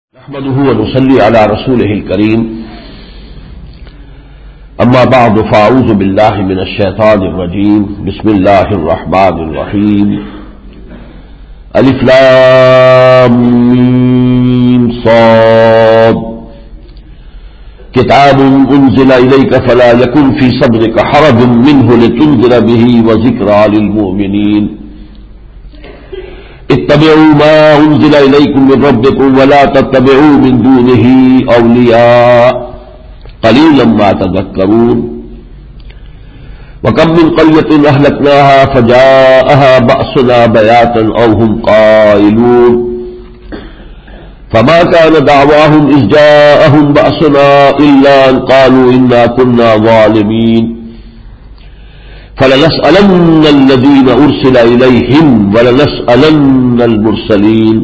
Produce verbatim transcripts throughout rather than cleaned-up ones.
نحمده ونصلي على رسوله الكريم اما بعد فاعوذ بالله من الشيطان الرجيم بسم الله الرحمن الرحيم الف لام ميم صاد كتاب انزل اليك فلا يكن في صدرك حرج منه لتنذر به وذكرى للمؤمنين اتبعوا ما انزل اليكم من ربكم ولا تتبعوا من دونه اولیاء قلیلا ما تذکرون وکم من قریۃ اہلکناها فجاءها بأسنا بیاتا او هم قائلون فما كان دعواهم اذ جاءهم بأسنا الا ان قالوا انا كنا ظالمين فلنسألن الذين أرسل إليهم ولنسألن المرسلين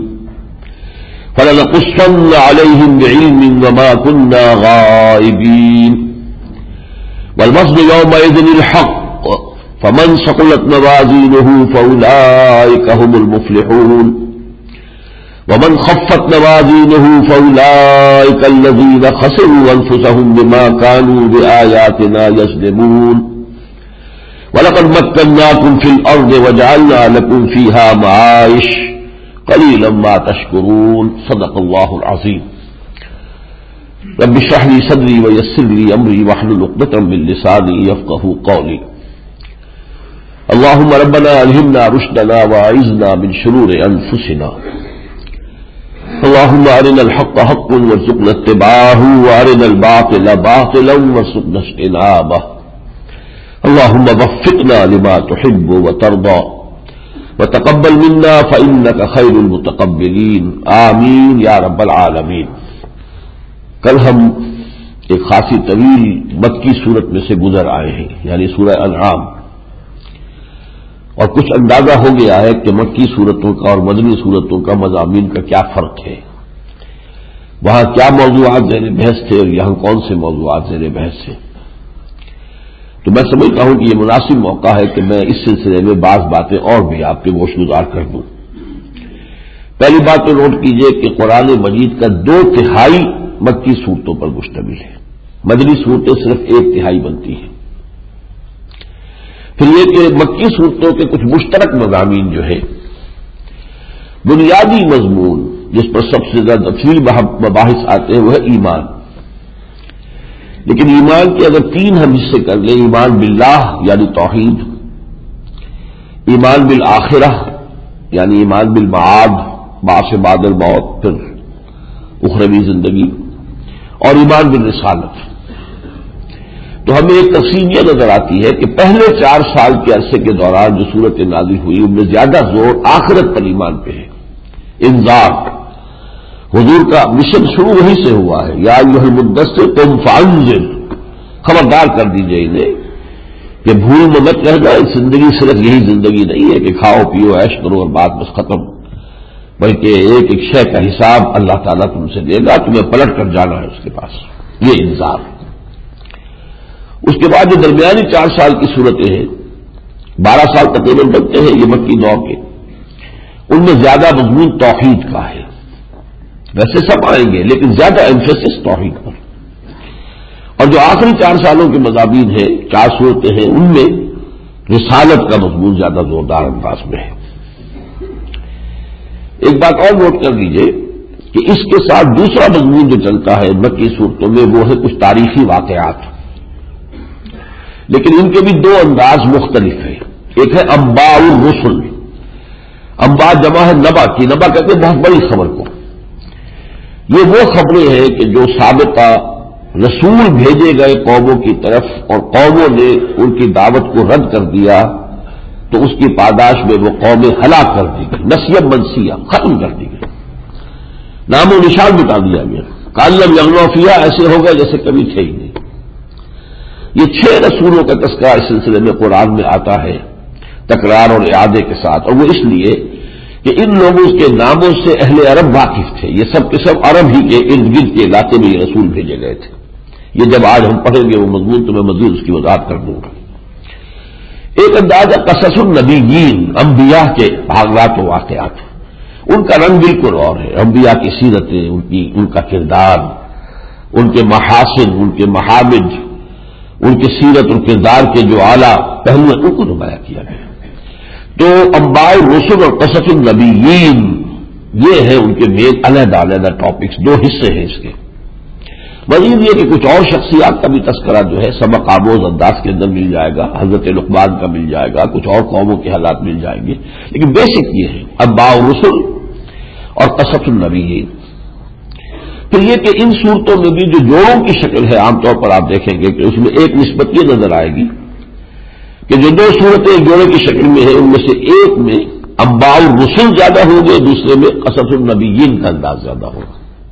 فلنقصن عليهم بعلم وما كنا غائبين والوزن يومئذ الحق فمن ثقلت موازينه فأولئك هم المفلحون ومن خفت موازينه فأولئك الذين خسروا أنفسهم بما كانوا بآياتنا يظلمون وَلَقَدْ مَكَّنَّاكُمْ فِي الْأَرْضِ وَجَعَلْنَا لَكُمْ فِيهَا مَعَائِشَ قَلِيلًا مَا تَشْكُرُونَ صدق الله العظيم رب اشرح لي صدري ويسر لي أمري واحلل عقدة من لساني يفقهوا قولي اللهم ربنا ألهمنا رشدنا وأعذنا من شرور أنفسنا اللهم أرنا الحق حقا وارزقنا اتباعه وأرنا الباطل باطلا وارزقنا اجتنابه اللهم وفقنا لما تحب وترضى وتقبل منا فإنك خير المتقبلين آمین یا رب العالمین۔ کل ہم ایک خاصی طویل مکی صورت میں سے گزر آئے ہیں، یعنی سورہ انعام، اور کچھ اندازہ ہو گیا ہے کہ مکی صورتوں کا اور مدنی صورتوں کا مضامین کا کیا فرق ہے، وہاں کیا موضوعات زیر بحث تھے اور یہاں کون سے موضوعات زیر بحث ہیں۔ تو میں سمجھتا ہوں کہ یہ مناسب موقع ہے کہ میں اس سلسلے میں بعض باتیں اور بھی آپ کے گوش گزار کر دوں۔ پہلی بات تو نوٹ کیجئے کہ قرآن مجید کا دو تہائی مکی صورتوں پر مشتمل ہے، مدنی صورتیں صرف ایک تہائی بنتی ہیں۔ پھر یہ کہ مکی صورتوں کے کچھ مشترک مضامین جو ہے، بنیادی مضمون جس پر سب سے زیادہ تفصیل مباحث آتے ہیں وہ ہے ایمان، لیکن ایمان کے اگر تین ہم حصے کر لیں، ایمان باللہ یعنی توحید، ایمان بالآخرہ یعنی ایمان بالمعاد بعث بعد الموت پھر اخروی زندگی، اور ایمان بالرسالت، تو ہمیں ایک تقسیم یہ نظر آتی ہے کہ پہلے چار سال کے عرصے کے دوران جو صورت نازل ہوئی ان میں زیادہ زور آخرت پر ایمان پہ ہے، انذار، حضور کا مشن شروع وہیں سے ہوا ہے، یا ایھا المدثر قم فانذر، خبردار کر دیجئے انہیں کہ بھول میں مت رہنا، زندگی صرف یہی زندگی نہیں ہے کہ کھاؤ پیو عیش کرو اور بات بس ختم، بلکہ ایک ایک شے کا حساب اللہ تعالیٰ تم سے دے گا، تمہیں پلٹ کر جانا ہے اس کے پاس، یہ انذار۔ اس کے بعد جو درمیانی چار سال کی صورتیں ہیں، بارہ سال تقریباً بنتے ہیں یہ مکی دور کے، ان میں زیادہ مضمون توحید کا ہے، ویسے سب آئیں گے لیکن زیادہ ایمفیسس توحید پر، اور جو آخری چار سالوں کے مضامین ہیں، چار صورتیں ہیں، ان میں رسالت کا مضمون زیادہ زوردار انداز میں ہے۔ ایک بات اور نوٹ کر لیجئے کہ اس کے ساتھ دوسرا مضمون جو چلتا ہے مکی صورتوں میں وہ ہے کچھ تاریخی واقعات، لیکن ان کے بھی دو انداز مختلف ہیں۔ ایک ہے انباء الرسل، انباء جمع ہے نبا کی، نبا کہتے ہیں بہت بڑی خبر کو، یہ وہ خبریں ہیں کہ جو سابقہ رسول بھیجے گئے قوموں کی طرف اور قوموں نے ان کی دعوت کو رد کر دیا تو اس کی پاداش میں وہ قومیں ہلاک کر دی گئی، نسیب منسیہ ختم کر دی گئی، نام و نشان مٹا دیا گیا، کالم یغنوا فیہا، ایسے ہو گئے جیسے کبھی تھے ہی نہیں۔ یہ چھ رسولوں کا تذکرہ اس سلسلے میں قرآن میں آتا ہے تکرار اور اعادے کے ساتھ، اور وہ اس لیے کہ ان لوگوں کے ناموں سے اہل عرب واقف تھے، یہ سب کے سب عرب ہی کے ارد گرد کے علاقے میں یہ رسول بھیجے گئے تھے۔ یہ جب آج ہم پڑھیں گے وہ مضمون تو میں مزید اس کی وضاحت کر دوں گا۔ ایک انداز ہے قصص النبیین، انبیاء کے واقعات و واقعات، ان کا رنگ بالکل اور ہے. انبیاء کی سیرتیں، ان کی ان کا کردار، ان کے محاسن، ان کے محامد، ان کی سیرت اور کردار کے جو اعلیٰ پہلو ہیں ان کو نمایاں کیا گیا. تو انباء الرسل اور قصص النبیین یہ ہے ان کے مین علیحدہ علیحدہ ٹاپکس، دو حصے ہیں اس کے. مزید یہ کہ کچھ اور شخصیات کا بھی تذکرہ جو ہے سبق آموز انداز کے اندر مل جائے گا، حضرت لقمان کا مل جائے گا، کچھ اور قوموں کے حالات مل جائیں گے، لیکن بیسک یہ ہے انباء الرسل اور قصص النبیین. تو یہ کہ ان صورتوں میں بھی جو جوڑوں کی شکل ہے عام طور پر آپ دیکھیں گے کہ اس میں ایک نسبت یہ نظر آئے گی کہ جو دو صورتیں ایک جوڑے کی شکل میں ہیں ان میں سے ایک میں انباء الرسل زیادہ ہوں گے، دوسرے میں قصص النبیین کا انداز زیادہ ہوگا.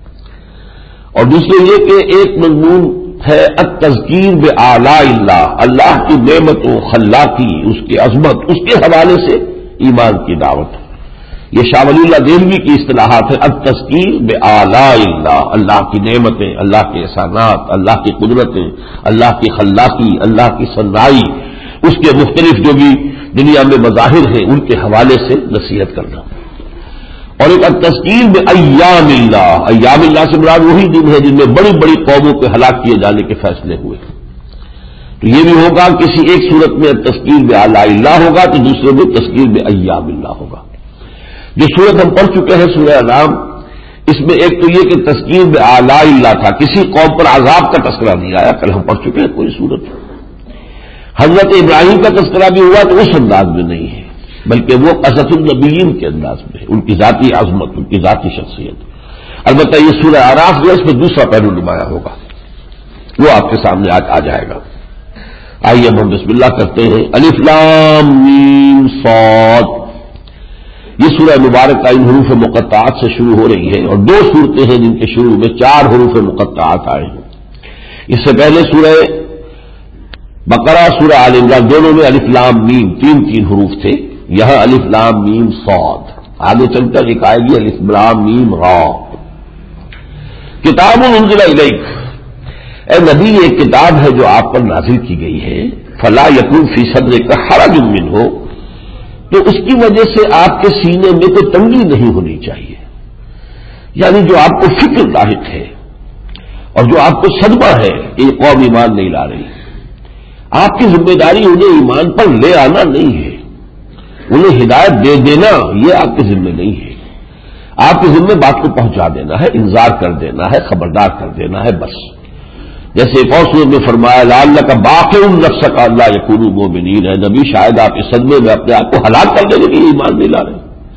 اور دوسرے یہ کہ ایک مضمون ہے التذکیر بآلاء اللہ، اللہ کی نعمت و خلاقی، اس کی عظمت، اس کے حوالے سے ایمان کی دعوت. یہ شاہ ولی اللہ دہلوی کی اصطلاحات ہے. التذکیر بآلاء اللہ، اللہ کی نعمتیں، اللہ کے احسانات، اللہ کی قدرتیں، اللہ کی خلاقی، اللہ کی صنعائی، اس کے مختلف جو بھی دنیا میں مظاہر ہیں ان کے حوالے سے نصیحت کرنا. اور ایک التذکیر بایام اللہ، ایام اللہ سے مراد وہی دن ہے جن میں بڑی بڑی قوموں کے ہلاک کیے جانے کے فیصلے ہوئے. تو یہ بھی ہوگا کسی ایک صورت میں التذکیر بآلاء اللہ ہوگا تو دوسرے میں تذکیر بایام اللہ ہوگا. جو صورت ہم پڑھ چکے ہیں سورہ انعام، اس میں ایک تو یہ کہ تذکیر بآلاء اللہ تھا، کسی قوم پر عذاب کا تذکرہ نہیں آیا، کل ہم پڑھ چکے ہیں کوئی صورت. حضرت ابراہیم کا تذکرہ بھی ہوا تو اس انداز میں نہیں ہے، بلکہ وہ قصص النبیین کے انداز میں ہے، ان کی ذاتی عظمت، ان کی ذاتی شخصیت. البتہ یہ سورہ اعراف جو ہے اس میں دوسرا پہلو نمایاں ہوگا، وہ آپ کے سامنے آج آ جائے گا. آئیے ہم بسم اللہ کرتے ہیں. الف لام میم صاد، یہ سورہ مبارکہ ان حروف مقطعات سے شروع ہو رہی ہے، اور دو صورتیں ہیں جن کے شروع میں چار حروف مقطعات آئے ہیں. اس سے پہلے سورہ بقرہ، سورہ آل عمران، دونوں میں الف لام میم تین تین حروف تھے. یہاں الف لام میم صاد، آگے چل کر ایک آئے گی الف لام میم را. کتاب انزل الیک، اے نبی یہ کتاب ہے جو آپ پر نازل کی گئی ہے. فلا یکن فی صدرک حرج منہ، تو اس کی وجہ سے آپ کے سینے میں کوئی تنگی نہیں ہونی چاہیے. یعنی جو آپ کو فکر لاحق ہے اور جو آپ کو صدمہ ہے کہ یہ قوم ایمان نہیں لا رہی، آپ کی ذمہ داری انہیں ایمان پر لے آنا نہیں ہے، انہیں ہدایت دے دینا یہ آپ کے ذمہ نہیں ہے. آپ کے ذمہ بات کو پہنچا دینا ہے، انذار کر دینا ہے، خبردار کر دینا ہے بس. جیسے ایک اور سورت میں فرمایا لعلک باقع نفسک الا یکونوا مؤمنین، ہے نبی شاید آپ اس صدمے میں اپنے آپ کو ہلاک کر دیں گے کہ ایمان نہیں لا رہے.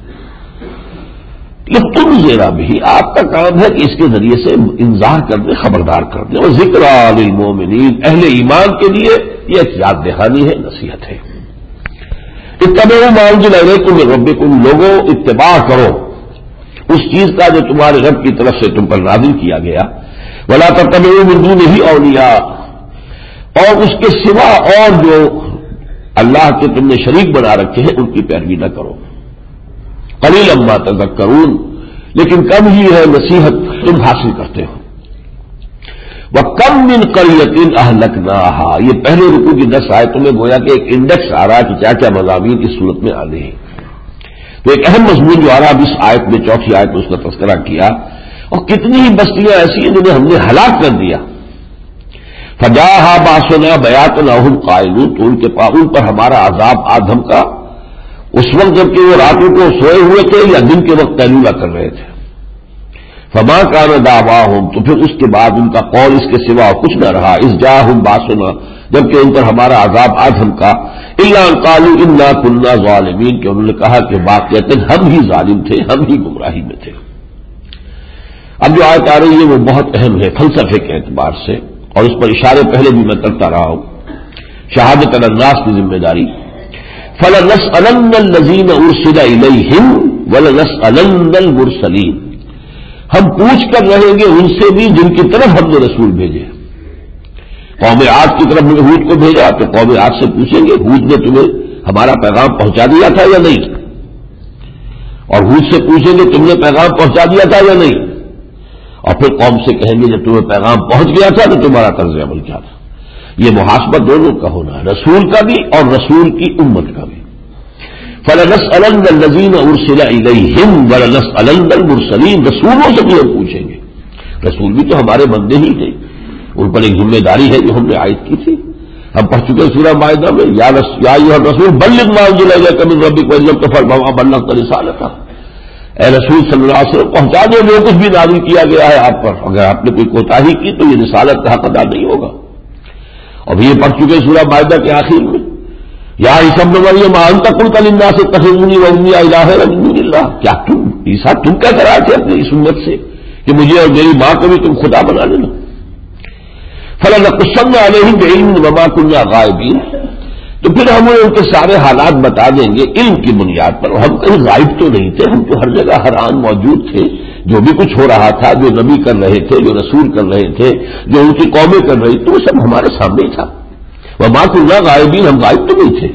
لتنذر بہ، آپ کا کام ہے کہ اس کے ذریعے سے انذار کر دیں، خبردار کر دیں. اور ذکریٰ للمؤمنین، اہل ایمان کے لیے یہ ایک یاد دہانی ہے، نصیحت ہے. اتبعوا ما انزل الیکم من ربکم، لوگوں اتباع کرو اس چیز کا جو تمہارے رب کی طرف سے تم پر نازل کیا گیا. ولا تتبعوا من دونہ اولیاء، اور اس کے سوا اور جو اللہ کے تم نے شریک بنا رکھے ہیں ان کی پیروی نہ کرو. قلیلا ما تذکرون، لیکن کم ہی ہے نصیحت تم حاصل کرتے ہو. وَكَمْ مِنْ قَرْيَةٍ أَهْلَكْنَاهَا، یہ پہلے رکوع کی دس آیتوں میں گویا کہ ایک انڈیکس آ رہا ہے کہ کیا کیا مضامین اس صورت میں آنے ہیں. تو ایک اہم مضمون جو آ رہا ہے اب اس آیت میں، چوتھی آیت میں اس کا تذکرہ کیا، اور کتنی ہی بستیاں ایسی ہیں جنہیں ہم نے ہلاک کر دیا. فَجَاءَهَا بَأْسُنَا بَيَاتًا وَهُمْ قَائِلُونَ، تو ان کے ان پر ہمارا عذاب آدم کا اس وقت جبکہ وہ راتوں کو سوئے ہوئے تھے یا دن کے وقت قیلولہ کر رہے تھے. فما کان دعواہم، تو پھر اس کے بعد ان کا قول اس کے سوا کچھ نہ رہا. اذ جاءہم باسنا، جبکہ ان پر ہمارا عذاب آدم کا، الا ان قالوا انا كنا ظالمین، کہ انہوں نے کہا کہ واقعتاً ہم ہی ظالم تھے، ہم ہی گمراہی میں تھے. اب جو آیت آ رہی ہے وہ بہت اہم ہے فلسفے کے اعتبار سے، اور اس پر اشارے پہلے بھی میں کرتا رہا ہوں. شہادت الناس کی ذمہ داری. فَلَنَسْأَلَنَّ الَّذِينَ أُرْسِلَ إِلَيْهِمْ وَلَنَسْأَلَنَّ الْمُرْسَلِينَ، ہم پوچھ کر رہیں گے ان سے بھی جن کی طرف ہم نے رسول بھیجے. قوم عاد کی طرف ہود کو بھیجا تو قوم عاد سے پوچھیں گے ہود نے تمہیں ہمارا پیغام پہنچا دیا تھا یا نہیں، اور ہود سے پوچھیں گے تم نے پیغام پہنچا دیا تھا یا نہیں، اور پھر قوم سے کہیں گے جب تمہیں پیغام پہنچ گیا تھا تو تمہارا طرز عمل کیا تھا. یہ محاسبہ دونوں کا ہونا ہے، رسول کا بھی اور رسول کی امت کا بھی. فَلَنَسْأَلَنَّ الَّذِينَ أُرْسِلَ إِلَيْهِمْ وَلَنَسْأَلَنَّ الْمُرْسَلِينَ، رسولوں سے بھی ہم پوچھیں گے، رسول بھی تو ہمارے بندے ہی تھے، ان پر ایک ذمہ داری ہے جو ہم نے عائد کی تھی. ہم پڑھ چکے سورہ مائدہ میں، یا ایھا الرسول بلغ ما انزل الیک من ربک وان لم تفعل فما بلغت رسالتہ، اے رسول صلی اللہ علیہ وسلم پہنچا دو جو کچھ بھی نازل کیا گیا ہے آپ پر، اگر آپ نے کوئی کوتاہی کی تو یہ رسالت کا حق ادا نہیں ہوگا. اور یہ پڑھ چکے سورہ مائدہ کے آخر میں، یا عیسی ابن مریم انت قلت للناس اتخذونی وامي الہین من دون اللہ، کیا تم عیسیٰ تم کہہ کر آئے تھے اپنی اس امت سے کہ مجھے اور میری ماں کو بھی تم خدا بنا لینا. فَلَنَقُصَّنَّ عَلَيْهِمْ بِعِلْمٍ وَمَا كُنَّا غَائِبِينَ، تو پھر ہم ان کے سارے حالات بتا دیں گے علم کی بنیاد پر. ہم کہیں غائب تو نہیں تھے، ہم تو ہر جگہ ہر آن موجود تھے. جو بھی کچھ ہو رہا تھا، جو نبی کر رہے تھے، جو رسول کر رہے تھے، جو ان کی قومیں کر رہی تھی، وہ سب ہمارے سامنے ہی تھا. وَمَا كُنَّا غَائِبِينَ، ہم غائب تو نہیں تھے.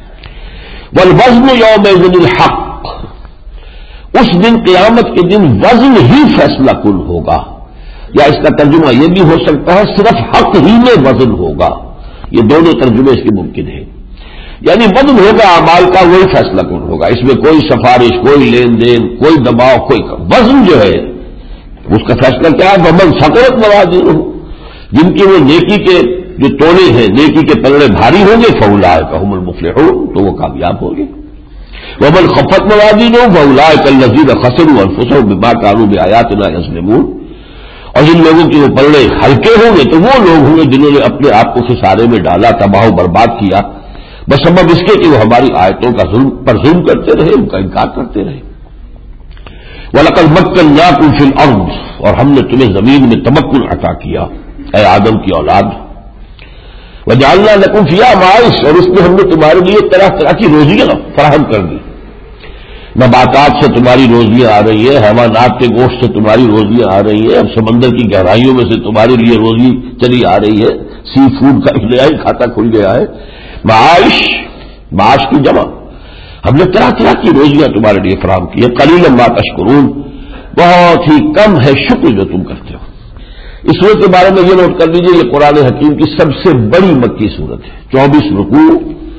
وَالْوَزْنُ يَوْمَئِذٍ الْحَقُّ، اس دن قیامت کے دن وزن ہی فیصلہ کن ہوگا، یا اس کا ترجمہ یہ بھی ہو سکتا ہے صرف حق ہی میں وزن ہوگا. یہ دونوں ترجمے اس کے ممکن ہیں. یعنی وزن ہوگا اعمال کا، وہی فیصلہ کن ہوگا، اس میں کوئی سفارش، کوئی لین دین، کوئی دباؤ، کوئی وزن جو ہے اس کا فیصلہ کیا ہے؟ ومن ثقلت موازینہ، جن کی وہ نیکی کے جو تولے ہیں، نیکی کے پلڑے بھاری ہوں گے، فاولئک ھم المفلحون، تو وہ کامیاب ہوں گے. ومن خفت موازینہ فاولئک الذین خسروا انفسهم بما كانوا بآیاتنا یظلمون، اور جن لوگوں کے وہ پلڑے ہلکے ہوں گے تو وہ لوگ ہوں گے جنہوں نے اپنے آپ کو خسارے میں ڈالا، تباہ و برباد کیا، بس سبب اس کے کہ وہ ہماری آیتوں کا ظلم پر ظلم کرتے رہے، ان کا انکار کرتے رہے. وَلَقَدْ مَكَّنَّاكُمْ فِي الْأَرْضِ، اور ہم نے تمہیں زمین میں تمکن عطا کیا اے آدم کی اولاد. وَجَعَلْنَا لَكُمْ فِيهَا مَعَائِشَ، اور اس میں ہم نے تمہارے لیے طرح طرح کی روزیاں فراہم کر دی. نباتات سے تمہاری روزیاں آ رہی ہیں، حیوانات کے گوشت سے تمہاری روزیاں آ رہی ہیں، اب سمندر کی گہرائیوں میں سے تمہارے لیے روزی چلی آ رہی ہے. سی فوڈ کا ایک نیا ہی کھاتا کھل گیا ہے. معاش، معاش کی جمع، ہم نے طرح طرح کی روزیاں تمہارے لیے فراہم کی ہے. قلیلا ما تشکرون، بہت ہی کم ہے شکر جو تم کرتے ہو. اس صورت کے بارے میں یہ نوٹ کر لیجیے، یہ قرآن حکیم کی سب سے بڑی مکی صورت ہے. چوبیس رکوع،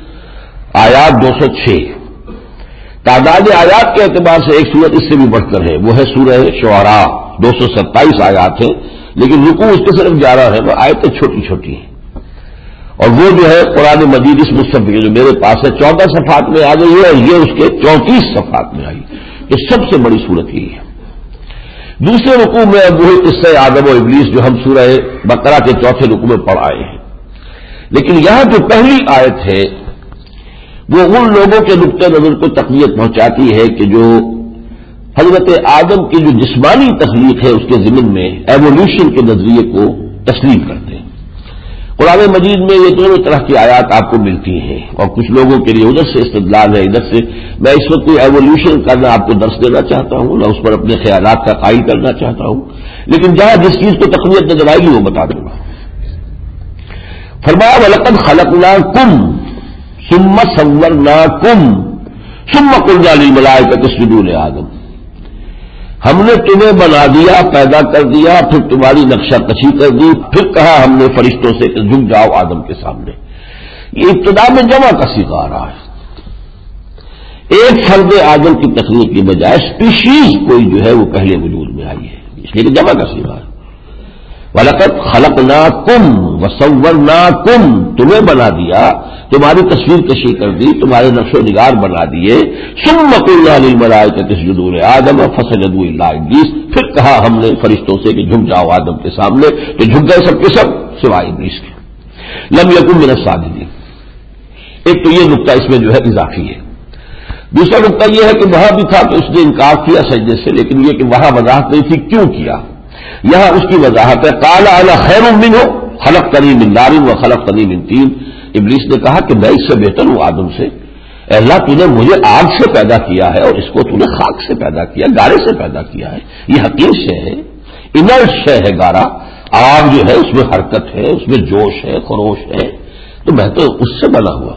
آیات دو سو چھ. تعداد آیات کے اعتبار سے ایک صورت اس سے بھی بڑھ کر ہے، وہ ہے سورہ شعراء، دو سو ستائیس آیات ہیں، لیکن رکوع اس کے صرف گیارہ ہے، وہ آیتیں چھوٹی چھوٹی ہیں. اور وہ جو ہے قرآن مجید اس مصحف کے جو میرے پاس ہے چودہ صفحات میں آ گئی ہے، اور یہ اس کے چونتیس صفحات میں آئی. یہ سب سے بڑی صورت یہی ہے. دوسرے رکوع میں اب وہی قصہ آدم و ابلیس جو ہم سورہ بقرہ کے چوتھے رکوع میں پڑھ آئے ہیں، لیکن یہاں جو پہلی آیت ہے وہ ان لوگوں کے نقطۂ نظر کو تقویت پہنچاتی ہے کہ جو حضرت آدم کی جو جسمانی تخلیق ہے اس کے ضمن میں ایوولوشن کے نظریے کو تسلیم کرتے ہیں. قرآن مجید میں یہ دونوں طرح کی آیات آپ کو ملتی ہیں، اور کچھ لوگوں کے لیے ادھر سے استدلال ہے، ادھر سے. میں اس وقت کوئی ایوولوشن کا نہ آپ کو درس دینا چاہتا ہوں، نہ اس پر اپنے خیالات کا قائل کرنا چاہتا ہوں، لیکن جہاں جس چیز کو تقویت نظر آئے گی وہ بتا دوں گا. فرمایا وَلَقَدْ خَلَقْنَاكُمْ ثُمَّ صَوَّرْنَاكُمْ ثُمَّ قُلْنَا لِلْمَلَائِكَةِ اسْجُدُوا لِآدَمَ، ہم نے تمہیں بنا دیا، پیدا کر دیا، پھر تمہاری نقشہ کشی کر دی، پھر کہا ہم نے فرشتوں سے کہ جھک جاؤ آدم کے سامنے. یہ ابتدا میں جمع کا صیغہ آ رہا ہے. ایک فرد آدم کی تخلیق کی بجائے اسپیشیز کوئی جو ہے وہ پہلے وجود میں آئی ہے، اس لیے کہ جمع کا صیغہ ہے. وَلَقَدْ خَلَقْنَاكُمْ وَصَوَّرْنَاكُمْ، تمہیں بنا دیا، تمہاری تصویر کشی کر دی، تمہارے نقش و نگار بنا دیے. ثُمَّ قُلْنَا لِلْمَلَائِكَةِ اسْجُدُوا لِآدَمَ فَسَجَدُوا إِلَّا إِبْلِيسَ، پھر کہا ہم نے فرشتوں سے کہ جھک جاؤ آدم کے سامنے، تو جھک گئے سب کے سب سوائے ابلیس کے. لم یکن من الساجدین. ایک تو یہ نقطہ اس میں جو ہے اضافی ہے. دوسرا نقطہ یہ ہے کہ وہاں بھی تھا کہ اس نے انکار کیا سجدے سے، لیکن یہ کہ وہاں وضاحت نہیں تھی کیوں کیا. یہاں اس کی وضاحت ہے. قال انا خیر منہ خلقتنی من نار وخلقتنی من طین. ابلیس نے کہا کہ میں اس سے بہتر ہوں آدم سے. اے اللہ تو نے مجھے آگ سے پیدا کیا ہے اور اس کو تو نے خاک سے پیدا کیا، گارے سے پیدا کیا ہے. یہ حقیر شے ہے، انرٹ شے ہے گارا. آگ جو ہے اس میں حرکت ہے، اس میں جوش ہے، خروش ہے، تو میں تو اس سے بنا ہوا.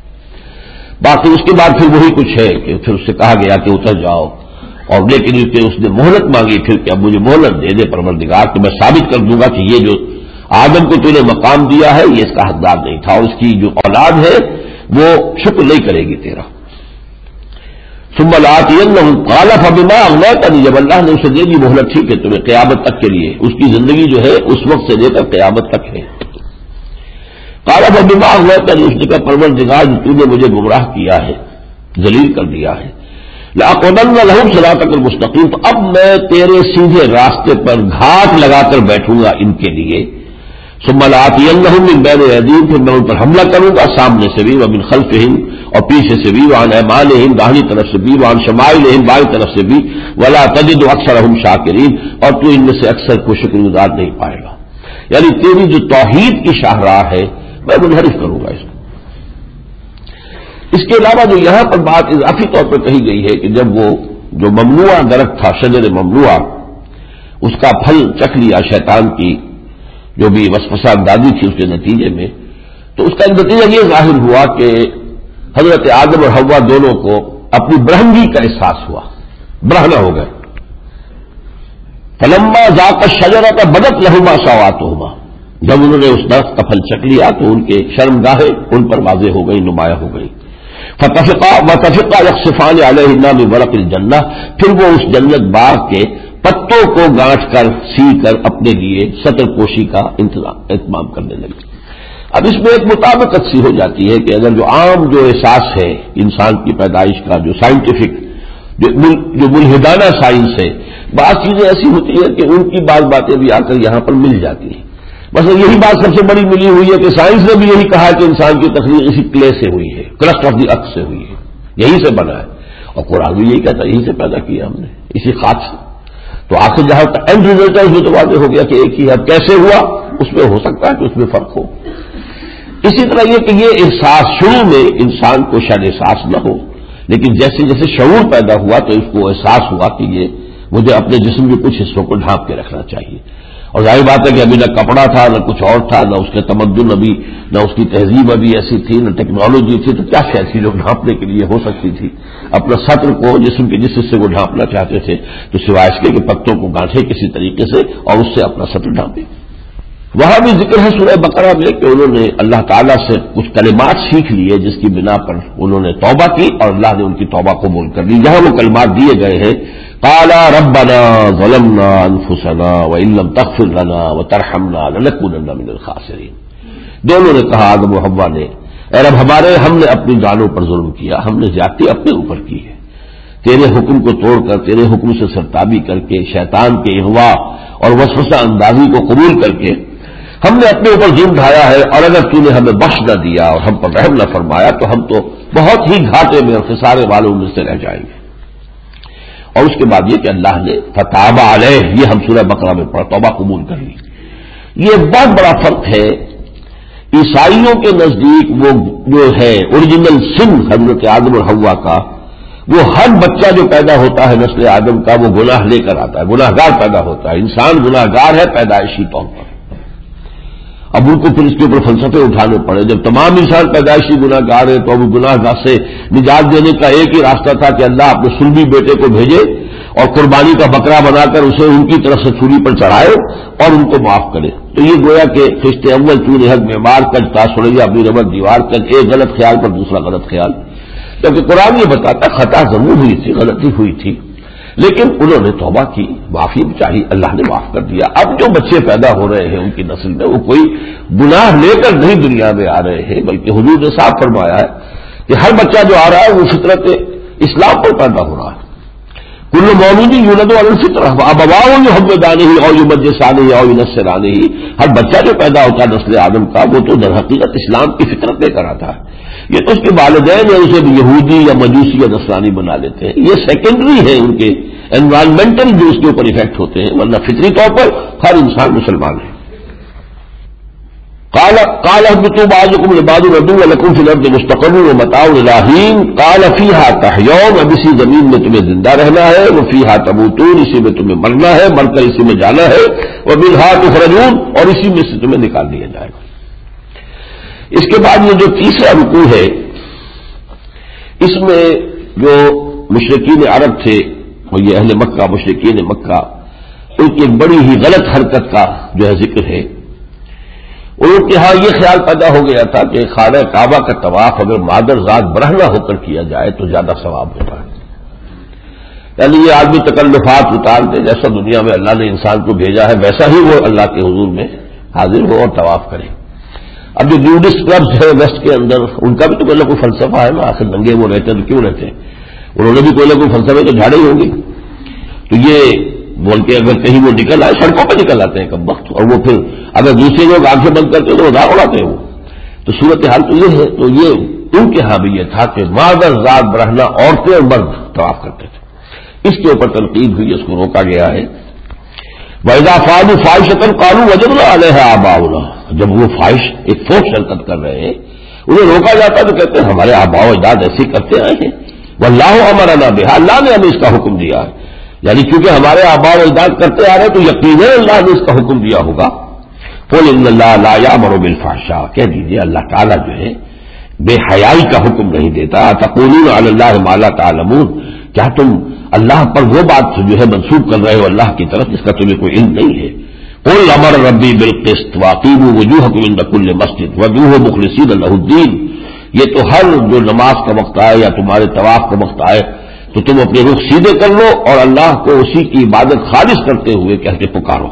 باقی اس کے بعد پھر وہی کچھ ہے کہ پھر اس سے کہا گیا کہ اتر جاؤ، اور لیکن اس نے مہلت مانگی پھر کہ اب مجھے مہلت دے دے پروردگار، تو میں ثابت کر دوں گا کہ یہ جو آدم کو تو نے مقام دیا ہے یہ اس کا حقدار نہیں تھا، اور اس کی جو اولاد ہے وہ شکر نہیں کرے گی تیرا. ثم لآتینہم قال فبما اغویتنی، جب اللہ نے اسے دے دی مہلت ٹھیک ہے تمہیں قیامت تک کے لیے، اس کی زندگی جو ہے اس وقت سے لے کر قیامت تک ہے. قال فبما اغویتنی، اس نے کہا پروردگار تو نے مجھے گمراہ کیا ہے، ذلیل کر دیا ہے. لأقعدن لهم صراطک المستقیم، تو اب میں تیرے سیدھے راستے پر گھاٹ لگا کر بیٹھوں گا ان کے لیے. ثم لآتینہم من بین ایدیہم، پھر میں ان پر حملہ کروں گا سامنے سے بھی، ومن خلفہم، اور پیچھے سے بھی، وعن ایمانہم، داہنی طرف سے بھی، وعن شمائلہم، بائیں طرف سے بھی، ولا تجد اکثرہم شاکرین، اور تو ان میں سے اکثر کو شکر گزار نہیں پائے گا. یعنی تیری جو توحید کی شاہراہ ہے میں منحرف کروں گا اس کو. اس کے علاوہ جو یہاں پر بات اضافی طور پر کہی گئی ہے کہ جب وہ جو ممنوع درخت تھا، شجر ممنوع، اس کا پھل چکھ لیا شیطان کی جو بھی وسوسہ اندازی تھی اس کے نتیجے میں، تو اس کا نتیجہ یہ ظاہر ہوا کہ حضرت آدم اور حوا دونوں کو اپنی برہنگی کا احساس ہوا، برہنہ ہو گئے. فلما ذاق الشجرۃ بدت لہما سوآتہما، جب انہوں نے اس درخت کا پھل چکھ لیا تو ان کے شرمگاہیں ان پر واضح ہو گئی، نمایاں ہو گئی. فتفقا وتفقا یخصفان علیہما من ورق الجنہ، پھر وہ اس جنت باغ کے پتوں کو گانٹھ کر سی کر اپنے لیے سطر پوشی کا انتظام اہتمام کرنے لگے. اب اس میں ایک مطابقت سی ہو جاتی ہے کہ اگر جو عام جو احساس ہے انسان کی پیدائش کا، جو سائنٹیفک جو جو ملحدانہ سائنس ہے، بعض چیزیں ایسی ہوتی ہیں کہ ان کی بعض باتیں بھی آ کر یہاں پر مل جاتی ہیں. بس یہی بات سب سے بڑی ملی ہوئی ہے کہ سائنس نے بھی یہی کہا کہ انسان کی تخلیق اسی کلے سے ہوئی ہے، کرسٹ آف دی ارتھ سے ہوئی ہے، یہی سے بنا ہے. اور قرآن بھی یہی کہتا ہے یہی سے پیدا کیا ہم نے، اسی خاک سے. تو آخر جہاں تک اینڈ ریزلٹ ہے اس میں تو واضح ہو گیا کہ ایک ہی ہے. اب کیسے ہوا اس میں ہو سکتا ہے کہ اس میں فرق ہو. اسی طرح یہ کہ یہ احساس شروع میں انسان کو شاید احساس نہ ہو، لیکن جیسے جیسے شعور پیدا ہوا تو اس کو احساس ہوا کہ یہ مجھے اپنے جسم کے کچھ حصوں کو ڈھانپ کے رکھنا چاہیے. اور ظاہر بات ہے کہ ابھی نہ کپڑا تھا، نہ کچھ اور تھا، نہ اس کے تمدن ابھی، نہ اس کی تہذیب ابھی ایسی تھی، نہ ٹیکنالوجی تھی، تو کیا شاید تھی جو ڈھانپنے کے لیے ہو سکتی تھی. اپنا سطر کو، جسم کے جس حصے کو ڈھانپنا چاہتے تھے تو سوائے اس کے کہ پتوں کو گانٹھے کسی طریقے سے اور اس سے اپنا سطر ڈھانپے. وہاں بھی ذکر ہے سورہ بقرہ میں کہ انہوں نے اللہ تعالیٰ سے کچھ کلمات سیکھ لیے جس کی بنا پر انہوں نے توبہ کی اور اللہ نے ان کی توبہ قبول کر لی. جہاں وہ کلمات دیے گئے ہیں، قالا ربنا ظلمنا انفسنا وان لم تغفر لنا وترحمنا لنکونن من الخاسرین. دونوں نے کہا آدم و حوا نے، اے رب ہمارے، ہم نے اپنی جانوں پر ظلم کیا، ہم نے زیادتی اپنے اوپر کی ہے. تیرے حکم کو توڑ کر، تیرے حکم سے سرتابی کر کے، شیطان کے اغوا اور وسوسہ اندازی کو قبول کر کے ہم نے اپنے اوپر ظلم ڈھایا ہے. اور اگر تو نے ہمیں بخش نہ دیا اور ہم پر رحم نہ فرمایا تو ہم تو بہت ہی گھاٹے میں اور خسارے والوں میں سے رہ جائیں گے. اور اس کے بعد یہ کہ اللہ نے فتاب علیہ، یہ ہم سورہ بقرہ میں پڑھا، توبہ قبول کر لی. یہ بہت بڑا فرق ہے. عیسائیوں کے نزدیک وہ جو ہے اوریجنل سن حضرت آدم اور حوا کا، وہ ہر بچہ جو پیدا ہوتا ہے نسل آدم کا وہ گناہ لے کر آتا ہے، گناہ گار پیدا ہوتا ہے. انسان گناہ گار ہے پیدائشی طور پر. اب ان کو پھر اس کے اوپر فلسفے اٹھانے پڑے. جب تمام انسان پیدائشی گناہ گار ہے تو اب گناہ گار سے نجات دینے کا ایک ہی راستہ تھا کہ اللہ اپنے سلبی بیٹے کو بھیجے اور قربانی کا بکرا بنا کر اسے ان کی طرف سے چوری پر چڑھائے اور ان کو معاف کرے. تو یہ گویا کہ خشت اول چوری حق میں مار کر تا سڑیا اپنی ربت دیوار کر، ایک غلط خیال پر دوسرا غلط خیال. جبکہ قرآن یہ بتاتا خطا ضرور ہوئی تھی، غلطی ہوئی تھی، لیکن انہوں نے توبہ کی، معافی چاہی، اللہ نے معاف کر دیا. اب جو بچے پیدا ہو رہے ہیں ان کی نسل میں وہ کوئی گناہ لے کر نہیں دنیا میں آ رہے ہیں، بلکہ حضور نے صاف فرمایا ہے کہ ہر بچہ جو آ رہا ہے وہ فطرت اسلام پر پیدا ہو رہا ہے. کل مولود یولد علی الفطرہ وابواہ یحودانہ او یمجسانہ او ینصرانہ. ہر بچہ جو پیدا ہوتا ہے نسل آدم کا وہ تو در حقیقت اسلام کی فطرت لے کر آتا ہے. یہ تو اس کے والدین یا اسے یہودی یا مجوسی یا نصرانی بنا لیتے ہیں. یہ سیکنڈری ہے ان کے انوائرمنٹل جو اس کے اوپر ایفیکٹ ہوتے ہیں، ورنہ فطری طور پر ہر انسان مسلمان ہے. قال قال اهبطوا بعضكم لبعض عدو ولكم في الارض مستقر ومتاع الى حين قال فيها تحيون. اب اسی زمین میں تمہیں زندہ رہنا ہے، وفيها تموتون، اسی میں تمہیں مرنا ہے، مر کر اسی میں جانا ہے، ومنها تخرجون، اور اسی میں سے تمہیں نکال دیا جائے گا. اس کے بعد یہ جو تیسرا رکوع ہے اس میں جو مشرکین عرب تھے اور یہ اہل مکہ، مشرکین مکہ، ان کی ایک بڑی ہی غلط حرکت کا جو ہے ذکر ہے. ان کے ہاں یہ خیال پیدا ہو گیا تھا کہ خانہ کعبہ کا طواف اگر مادر ذات برہنہ ہو کر کیا جائے تو زیادہ ثواب ہوتا ہے. یعنی یہ آدمی تکلفات اتار دے، جیسا دنیا میں اللہ نے انسان کو بھیجا ہے ویسا ہی وہ اللہ کے حضور میں حاضر ہو اور طواف کرے۔ اب جو نیوڈسٹ کلبز ہے ویسٹ کے اندر، ان کا بھی تو کوئی نہ کوئی فلسفہ ہے نا، آخر ننگے وہ رہتے ہیں تو کیوں رہتے ہیں؟ انہوں نے بھی کوئی نہ کوئی فلسفے تو جھاڑے ہی ہوں گے۔ تو یہ بول کے اگر کہیں وہ نکل آئے، سڑکوں پہ نکل آتے ہیں کم وقت، اور وہ پھر اگر دوسرے لوگ آنکھیں بند کرتے ہیں تو مذاق اڑاتے ہیں وہ۔ تو صورتحال تو یہ ہے، تو یہ ان کے ہاں بھی یہ تھا کہ معذر ذات برہنہ عورتیں اور مرد طواف کرتے تھے، اس کے اوپر تنقید ہوئی، اس کو روکا گیا ہے۔ وَإِذَا فَعَلُوا فَاحِشَةً قَالُوا وَجَدْنَا عَلَيْهَا آبَاءَنَا، جب وہ فاحش ایک فحش حرکت کر رہے ہیں انہیں روکا جاتا تو کہتے ہیں ہمارے آباء و اجداد ایسے کرتے آئے ہیں، واللہ امرنا بها، اللہ نے ہمیں اس کا حکم دیا ہے، یعنی چونکہ ہمارے آباء و اجداد کرتے آ رہے ہیں تو یقیناً اللہ نے اس کا حکم دیا ہوگا۔ قُلْ إِنَّ اللَّهَ لَا يَأْمُرُ بِالْفَحْشَاءِ، کہہ دیجیے اللہ تعالیٰ جو ہے بے حیائی کا حکم نہیں دیتا۔ تقولون علی اللہ ما لا تعلمون، کیا تم اللہ پر وہ بات جو ہے منسوب کر رہے ہو اللہ کی طرف جس کا تمہیں کوئی علم نہیں ہے۔ قل امر ربی بالقسط واقیموا وجوہکم عند کل مسجد وادعوہ مخلصین لہ الدین، یہ تو ہر جو نماز کا وقت آئے یا تمہارے طواف کا وقت آئے تو تم اپنے رخ سیدھے کر لو اور اللہ کو اسی کی عبادت خالص کرتے ہوئے کہہ کے پکارو۔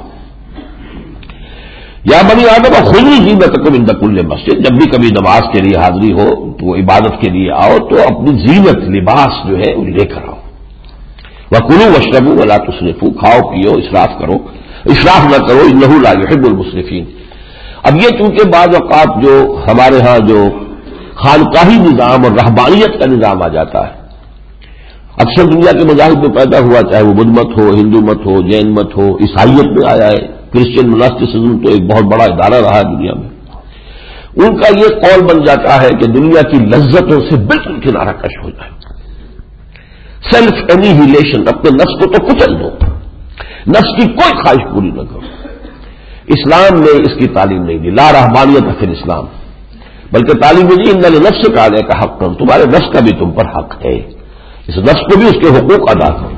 یا بنی آدم خذوا زینتکم عند کل مسجد، جب بھی کبھی نماز کے لیے حاضری ہو تو عبادت کے لیے آؤ تو اپنی زینت لباس جو ہے وہ لے کر آؤ۔ وَكُلُوا وَاشْرَبُوا وَلَا تُسْرِفُوا، کھاؤ پیو اسراف کرو اسراف نہ کرو، انہ لا يحب المسرفین۔ اب یہ چونکہ بعض اوقات جو ہمارے ہاں جو خانقاہی نظام اور رہبانیت کا نظام آ جاتا ہے، اکثر دنیا کے مذاہب میں پیدا ہوا، چاہے وہ بدھ مت ہو، ہندو مت ہو، جین مت ہو، عیسائیت میں آیا ہے، کرسچین مناسٹسزم تو ایک بہت بڑا ادارہ رہا ہے دنیا میں، ان کا یہ قول بن جاتا ہے کہ دنیا کی لذتوں سے بالکل کنارہ کش ہو جائے، سیلف اینیہیلیشن، اپنے نفس کو تو کچل دو، نفس کی کوئی خواہش پوری نہ کرو۔ اسلام نے اس کی تعلیم نہیں دی، لا رہبانیت فی الاسلام، بلکہ تعلیم دی ان لنفسک علیک حق، تمہارے نفس کا بھی تم پر حق ہے، اس نفس کو بھی اس کے حقوق ادا کرو،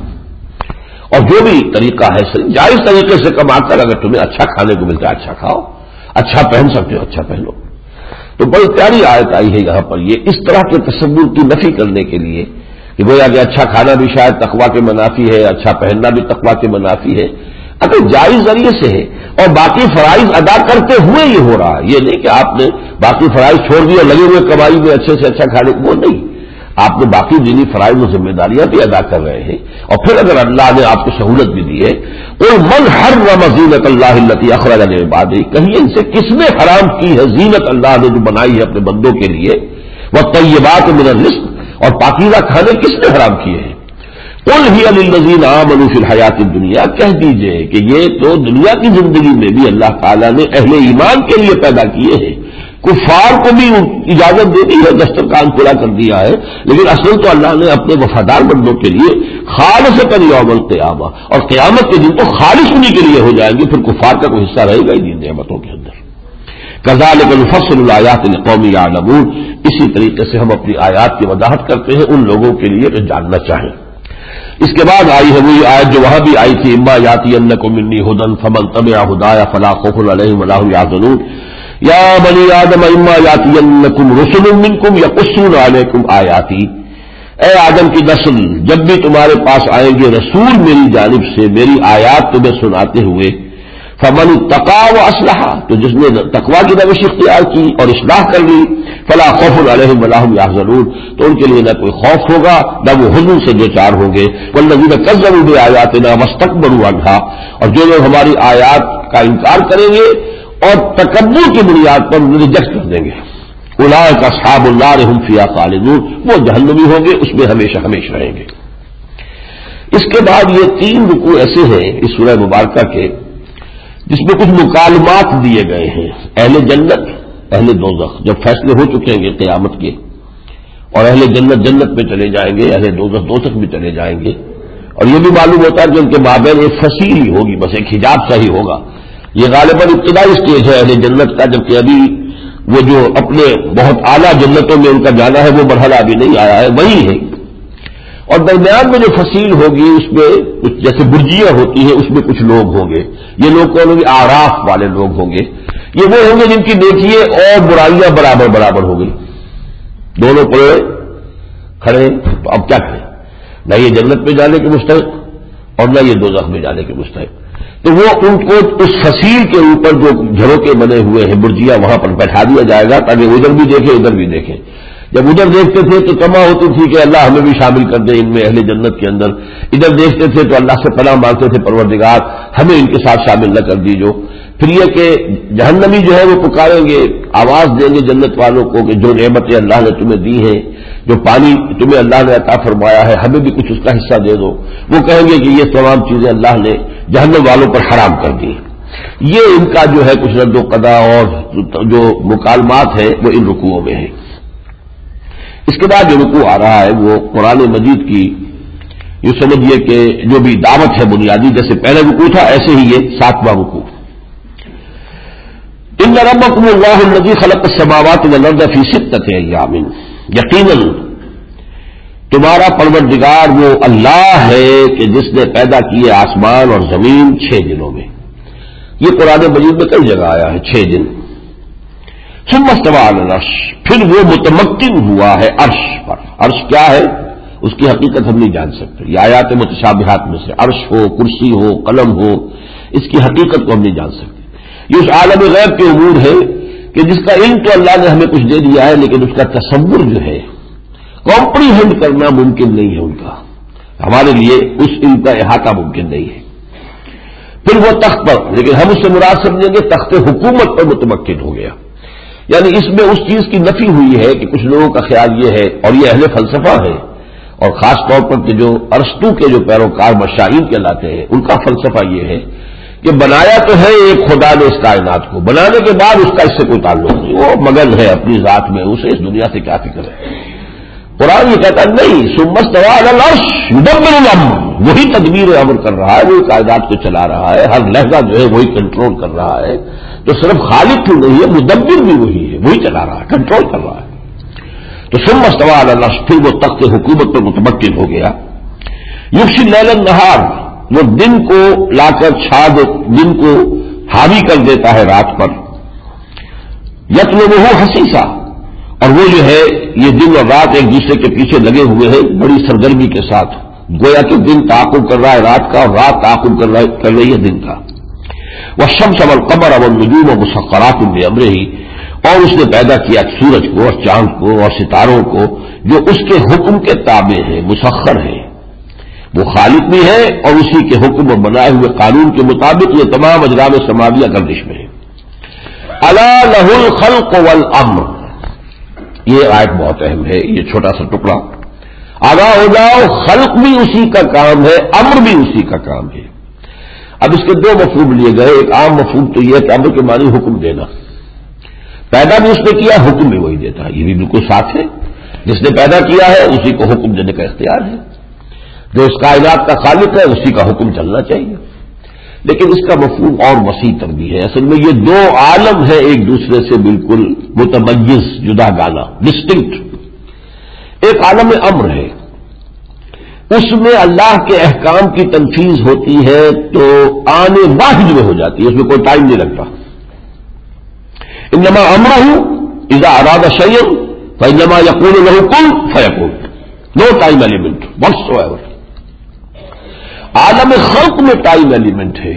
اور جو بھی طریقہ ہے جائز طریقے سے کما کر اگر تمہیں اچھا کھانے کو ملتا ہے اچھا کھاؤ، اچھا پہن سکتے ہو اچھا پہنو۔ تو بڑی پیاری آیت آئی ہے یہاں پر یہ اس طرح کے تصور کی نفی کرنے کے لیے کہ گویا کہ اچھا کھانا بھی شاید تقویٰ کے منافی ہے، اچھا پہننا بھی تقویٰ کے منافی ہے، اگر جائز ذریعے سے ہے اور باقی فرائض ادا کرتے ہوئے یہ ہو رہا ہے، یہ نہیں کہ آپ نے باقی فرائض چھوڑ دیے اور لگے ہوئے کمائی میں اچھے سے اچھا کھانے، وہ نہیں، آپ نے باقی دینی فرائض و ذمہ داریاں بھی ادا کر رہے ہیں، اور پھر اگر اللہ نے آپ کو سہولت بھی دی ہے، قل من حرم زینت اللہ التی اخرج لعبادہ، کہیے ان سے کس نے حرام کی ہے زینت اللہ نے جو بنائی ہے اپنے بندوں کے لیے، والطیبات من الرزق، اور پاکیزہ کھانے کس نے حرام کیے ہیں، قل ہی للذین آمنوا فی الحیات الدنیا، کہہ دیجئے کہ یہ تو دنیا کی زندگی میں بھی اللہ تعالیٰ نے اہل ایمان کے لیے پیدا کیے ہیں، کفار کو بھی اجازت دے دی ہے، دسترخوان کھلا کر دیا ہے، لیکن اصل تو اللہ نے اپنے وفادار بندوں کے لیے خالصۃ یوم القیامہ، اور قیامت کے دن تو خالص انہی کے لیے ہو جائیں گے، پھر کفار کا کوئی حصہ رہے گا ہی نہیں نعمتوں کے اندر۔ کذالک نفصل الآیات لقوم یعلمون، اسی طریقے سے ہم اپنی آیات کی وضاحت کرتے ہیں ان لوگوں کے لیے جو جاننا چاہیں۔ اس کے بعد آئی ہے وہی آیت جو وہاں بھی آئی تھی، اما یاتینکم منی ھدی فمن تبع ھدای فلا خوف علیہم ولا هم یحزنون، یا بنی آدم اما یاتینکم رسل منکم یقصون علیکم آیاتی، اے آدم کی نسل جب بھی تمہارے پاس آئیں گے رسول میری جانب سے میری آیات تمہیں سناتے ہوئے، فمن اتقى واصلح، تو جس نے تقوی کی روش اختیار کی اور اصلاح کر لی، فلا خوف علیہم ولا هم یحزنون، تو ان کے لیے نہ کوئی خوف ہوگا نہ وہ حزن سے دو چار ہوں گے، والذین کذبوا بآیاتنا واستکبروا عنہا، اور جو لوگ ہماری آیات کا انکار کریں گے اور تکبر کی بنیاد پر ریجیکٹ کر دیں گے، اولئک اصحاب النار هم فیہا خالدون، وہ جہنمی ہوں گے اس میں ہمیشہ ہمیشہ رہیں گے۔ اس کے بعد یہ تین رکوع ایسے ہیں اس سورہ مبارکہ کے جس میں کچھ مکالمات دیے گئے ہیں، اہل جنت اہل دوزخ جب فیصلے ہو چکے ہیں قیامت کے، اور اہل جنت جنت میں چلے جائیں گے، اہل دوزخ دوزخ میں چلے جائیں گے، اور یہ بھی معلوم ہوتا ہے کہ ان کے مابین ایک فصیل ہی ہوگی، بس ایک حجاب سا ہی ہوگا، یہ غالباً ابتدائی اسٹیج ہے اہل جنت کا، جبکہ ابھی وہ جو اپنے بہت اعلیٰ جنتوں میں ان کا جانا ہے وہ مرحلہ ابھی نہیں آیا ہے، وہی ہے، اور درمیان میں جو فصیل ہوگی اس میں کچھ جیسے برجیاں ہوتی ہیں اس میں کچھ لوگ ہوں گے، یہ لوگ کون ہوں گے؟ آراف والے لوگ ہوں گے، یہ وہ ہوں گے جن کی نیکیاں اور برائیاں برابر برابر ہو گئی، دونوں پڑے کھڑے تو اب کیا کریں؟ نہ یہ جنت میں جانے کے مستحق اور نہ یہ دوزخ میں جانے کے مستحق. تو وہ ان کو اس فصیل کے اوپر جو جھروکے بنے ہوئے ہیں برجیاں وہاں پر بیٹھا دیا جائے گا تاکہ ادھر بھی دیکھیں ادھر بھی دیکھیں. جب ادھر دیکھتے تھے تو تما ہوتی تھی کہ اللہ ہمیں بھی شامل کر دے ان میں اہل جنت کے اندر. ادھر دیکھتے تھے تو اللہ سے پناہ مانگتے تھے پروردگار ہمیں ان کے ساتھ شامل نہ کر دیجو. پھر یہ کہ جہنمی جو ہے وہ پکاریں گے, آواز دیں گے جنت والوں کو کہ جو نعمتیں اللہ نے تمہیں دی ہیں, جو پانی تمہیں اللہ نے عطا فرمایا ہے, ہمیں بھی کچھ اس کا حصہ دے دو. وہ کہیں گے کہ یہ تمام چیزیں اللہ نے جہنم والوں پر حرام کر دی. یہ ان کا جو ہے کچھ رد و قضا اور جو مکالمات ہیں وہ ان رکوعوں میں ہے. اس کے بعد جو رکوع آ رہا ہے وہ قرآن مجید کی یہ سمجھیے کہ جو بھی دعوت ہے بنیادی, جیسے پہلا رکوع تھا ایسے ہی یہ ساتواں رکوع. ان ربکم اللہ الذی خلق السماوات والارض فی ستۃ ایام, یقیناً تمہارا پروردگار وہ اللہ ہے کہ جس نے پیدا کیے آسمان اور زمین چھ دنوں میں. یہ قرآن مجید میں کئی جگہ آیا ہے چھ دن. ثم استوى علی العرش, پھر وہ متمکن ہوا ہے عرش پر. عرش کیا ہے اس کی حقیقت ہم نہیں جان سکتے. یہ آیات متشابہات میں سے عرش ہو, کرسی ہو, قلم ہو, اس کی حقیقت کو ہم نہیں جان سکتے. یہ اس عالم غیب کے امور ہے کہ جس کا علم تو اللہ نے ہمیں کچھ دے دیا ہے لیکن اس کا تصور جو ہے کمپریہینڈ کرنا ممکن نہیں ہے ان کا, ہمارے لیے اس علم کا احاطہ ممکن نہیں ہے. پھر وہ تخت پر, لیکن ہم اس سے مراد سمجھیں گے تخت حکومت پر متمکن ہو گیا. یعنی اس میں اس چیز کی نفی ہوئی ہے کہ کچھ لوگوں کا خیال یہ ہے, اور یہ اہل فلسفہ ہے اور خاص طور پر کہ جو ارسطو کے جو پیروکار مشاہیر کہلاتے ہیں ان کا فلسفہ یہ ہے کہ بنایا تو ہے ایک خدا نے اس کائنات کو, بنانے کے بعد اس کا اس سے کوئی تعلق نہیں, وہ مگن ہے اپنی ذات میں, اسے اس دنیا سے کیا فکر ہے. قرآن یہ کہتا نہیں, ثم استوى علی العرش یدبر الامر, وہی تدبیر امر کر رہا ہے, وہی کائنات کو چلا رہا ہے, ہر لہجہ جو ہے وہی کنٹرول کر رہا ہے. تو صرف خالق ہی نہیں ہے, مدبر بھی وہی ہے, وہی چلا رہا ہے, کنٹرول کر رہا ہے. تو ثم استوى علی العرش, پھر وہ تخت حکومت پر متمکن ہو گیا. یغشی اللیل النہار, وہ دن کو لا کر چھا دے, دن کو حاوی کر دیتا ہے رات پر. یطلبہ حثیثا, اور وہ جو ہے یہ دن اور رات ایک دوسرے کے پیچھے لگے ہوئے ہیں بڑی سرگرمی کے ساتھ, گویا کہ دن تعاقب کر رہا ہے رات کا اور رات تعاقب کر رہی ہے دن کا. والشمس والقمر والنجوم مسخرات بامرہ, اور اس نے پیدا کیا سورج کو اور چاند کو اور ستاروں کو جو اس کے حکم کے تابع ہیں, مسخر ہیں. وہ خالق بھی ہے اور اسی کے حکم اور بنائے ہوئے قانون کے مطابق یہ تمام اجرام سماویہ گردش میں ہے. الا لہ الخلق والامر, یہ آیت بہت اہم ہے, یہ چھوٹا سا ٹکڑا. آگاہ ہو جاؤ, خلق بھی اسی کا کام ہے, امر بھی اسی کا کام ہے. اب اس کے دو مفہوم لیے گئے. ایک عام مفہوم تو یہ ہے کہ امر کے معنی حکم دینا, پیدا بھی اس نے کیا, حکم بھی وہی دیتا ہے, یہ بھی بالکل ساتھ ہے. جس نے پیدا کیا ہے اسی کو حکم دینے کا اختیار ہے, جو اس کائنات کا خالق ہے اسی کا حکم چلنا چاہیے. لیکن اس کا مفہوم اور وسیع تر بھی ہے. اصل میں یہ دو عالم ہیں ایک دوسرے سے بالکل متمیز, جدا گانا, ڈسٹنکٹ. ایک عالم امر ہے, اس میں اللہ کے احکام کی تنفیذ ہوتی ہے تو آنے واحد میں ہو جاتی ہے, اس میں کوئی ٹائم نہیں لگتا. انما امرہ اذا اراد شیئا فانما یقول له کن فیکون, نو ٹائم ایلیمنٹ واٹس ایور. عالم خلق میں ٹائم ایلیمنٹ ہے.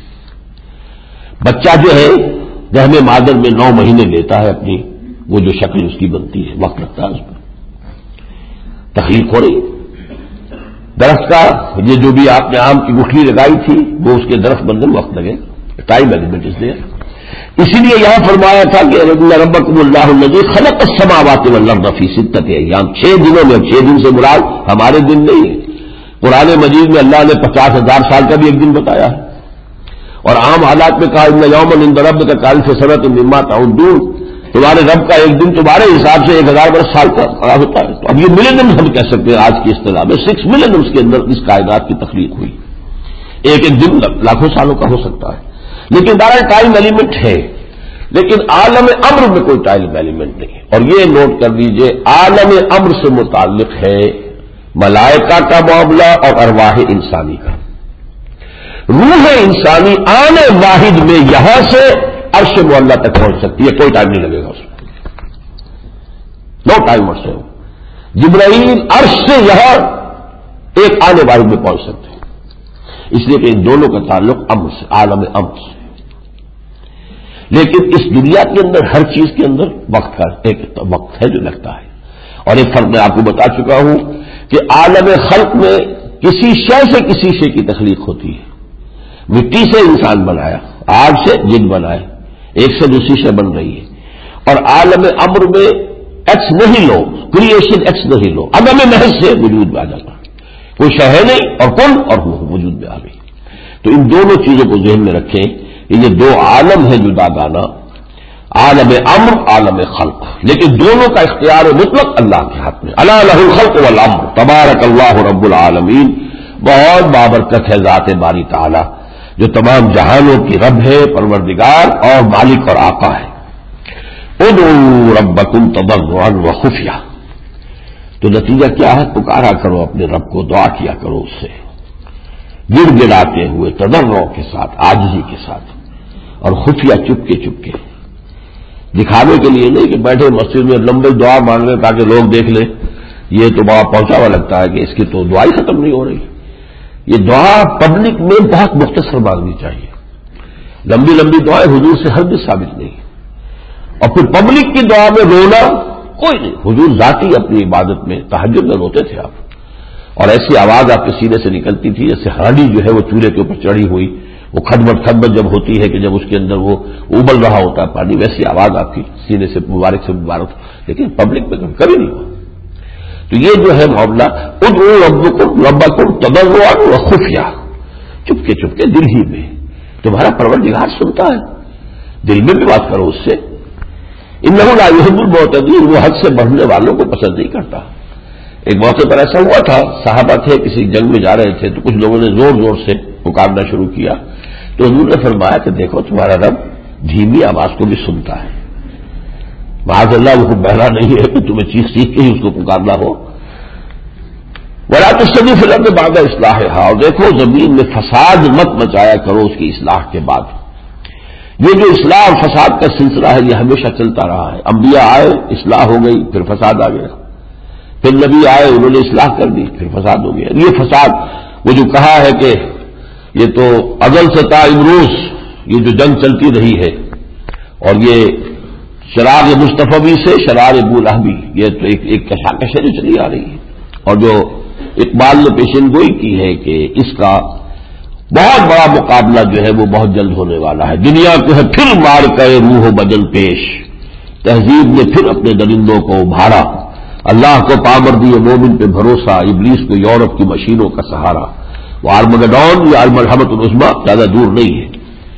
بچہ جو ہے رحم مادر میں نو مہینے لیتا ہے اپنی, وہ جو شکل اس کی بنتی ہے وقت لگتا ہے اس میں. تخلیق ہو رہی درخت کا, یہ جو بھی آپ نے آم کی گٹھلی لگائی تھی وہ اس کے درخت بننے میں وقت لگے, ٹائم ایلیمنٹ اس لیے. اسی لیے یہاں فرمایا تھا کہ ربکم اللہ الذی خلق السماوات والارض فی ستۃ ایام, چھ دنوں میں. چھ دن سے مراد ہمارے دن نہیں ہے. قرآن مجید میں اللہ نے پچاس ہزار سال کا بھی ایک دن بتایا ہے, اور عام حالات میں کہا ان یوما عند ربک کالف سنۃ مما تعدون, تمہارے رب کا ایک دن تمہارے حساب سے ایک ہزار برس سال کا ہوتا ہے. تو اب یہ ملینمس ہم کہہ سکتے ہیں آج کی اصطلاح میں, سکس ملینمس کے اندر اس کائنات کی تخلیق ہوئی. ایک ایک دن لاکھوں سالوں کا ہو سکتا ہے, لیکن بہرحال ٹائم ایلیمنٹ ہے. لیکن عالم امر میں کوئی ٹائم ایلیمنٹ نہیں. اور یہ نوٹ کر لیجئے, عالم امر سے متعلق ہے ملائکہ کا معاملہ اور ارواح انسانی کا. روح انسانی آنے واحد میں یہاں سے عرش معلّہ تک پہنچ سکتی ہے, کوئی ٹائم نہیں لگے گا اس میں, نو ٹائم سے. جبرائیل عرش سے یہاں ایک آنے والے میں پہنچ سکتے ہیں، اس لیے کہ ان دونوں کا تعلق امر سے، عالم امر سے۔ لیکن اس دنیا کے اندر ہر چیز کے اندر وقت کا ایک وقت ہے جو لگتا ہے، اور ایک فرق میں آپ کو بتا چکا ہوں کہ عالم خلق میں کسی شے سے کسی شے کی تخلیق ہوتی ہے۔ مٹی سے انسان بنایا، آگ سے جن بنائے، ایک سے دوسری سے بن رہی ہے، اور عالم امر میں ایکس نہیں لو، کریشن ایکس نہیں لو، عدم محض سے وجود میں آ جاتا ہے، کوئی شے ہے نہیں اور کن اور وہ وجود میں آ گئی۔ تو ان دونوں چیزوں کو ذہن میں رکھیں کہ یہ دو عالم ہیں جدا گانا، عالم امر، عالم خلق، لیکن دونوں کا اختیار مطلق اللہ کے ہاتھ میں۔ الا لہ الخلق والامر تبارک اللہ رب العالمین، بہت بابرکت ہے ذات باری تعالی جو تمام جہانوں کی رب ہے، پروردگار اور مالک اور آقا ہے۔ ادعوا ربکم تضرعا وخفیہ، تو نتیجہ کیا ہے؟ پکارا کرو اپنے رب کو، دعا کیا کرو اس سے گڑ گڑاتے ہوئے، تضرع کے ساتھ، عاجزی کے ساتھ، اور خفیہ چپکے چپکے، دکھانے کے لیے نہیں کہ بیٹھے مسجد میں لمبی دعا مانگ رہے تاکہ لوگ دیکھ لیں، یہ تو بڑا پہنچا ہوا لگتا ہے کہ اس کی تو دعا ہی ختم نہیں ہو رہی۔ یہ دعا پبلک میں بہت مختصر مانگنی چاہیے، لمبی لمبی دعائیں حضور سے ہرگز ثابت نہیں، اور پھر پبلک کی دعا میں رونا کوئی نہیں۔ حضور ذاتی اپنی عبادت میں تہجد میں روتے تھے آپ، اور ایسی آواز آپ کے سینے سے نکلتی تھی جیسے ہانڈی جو ہے وہ چولہے کے اوپر چڑھی ہوئی، وہ کھدمت کھدمت جب ہوتی ہے کہ جب اس کے اندر وہ ابل رہا ہوتا ہے پانی، ویسی آواز آپ کی سینے سے مبارک سے مبارک، لیکن پبلک میں کبھی نہیں ہوا۔ تو یہ جو ہے معاملہ، ادعوا ربکم ربکم تضرعا وخفیہ، چپکے چپکے دل ہی میں، تمہارا پروردگار سنتا ہے، دل میں بھی بات کرو اس سے۔ انہ لا یحب المعتدین، وہ حد سے بڑھنے والوں کو پسند نہیں کرتا۔ ایک موقع پر ایسا ہوا تھا، صحابہ تھے کسی جنگ میں جا رہے تھے، تو کچھ لوگوں نے زور زور سے پکارنا شروع کیا، تو حضور نے فرمایا کہ دیکھو تمہارا رب دھیمی آواز کو بھی سنتا ہے، معاذ اللہ وہ بہرا نہیں ہے کہ تمہیں چیخ چیخ کے ہی اس کو پکارنا ہو۔ ولا تفسدوا فی الارض بعد اصلاحها، اور دیکھو زمین میں فساد مت مچایا کرو اس کی اصلاح کے بعد۔ یہ جو اصلاح اور فساد کا سلسلہ ہے یہ ہمیشہ چلتا رہا ہے، انبیاء آئے اصلاح ہو گئی، پھر فساد آ گیا، پھر نبی آئے انہوں نے اصلاح کر دی، پھر فساد ہو گیا۔ یہ فساد، وہ جو کہا ہے کہ یہ تو ازل سے تا امروز یہ جو جنگ چلتی رہی ہے، اور یہ شرار مصطفی سے شرار بولہبی، یہ تو ایک ایک کشاکشی چلی آ رہی ہے، اور جو اقبال نے پیشن گوئی کی ہے کہ اس کا بہت بڑا مقابلہ جو ہے وہ بہت جلد ہونے والا ہے۔ دنیا کو ہے پھر مار کر روح و بدن پیش، تہذیب نے پھر اپنے درندوں کو ابھارا، اللہ کو پامردی مومن پہ بھروسہ، ابلیس کو یورپ کی مشینوں کا سہارا۔ وہ آرمگڈون یا المرحمۃ العظمیٰ زیادہ دور نہیں ہے۔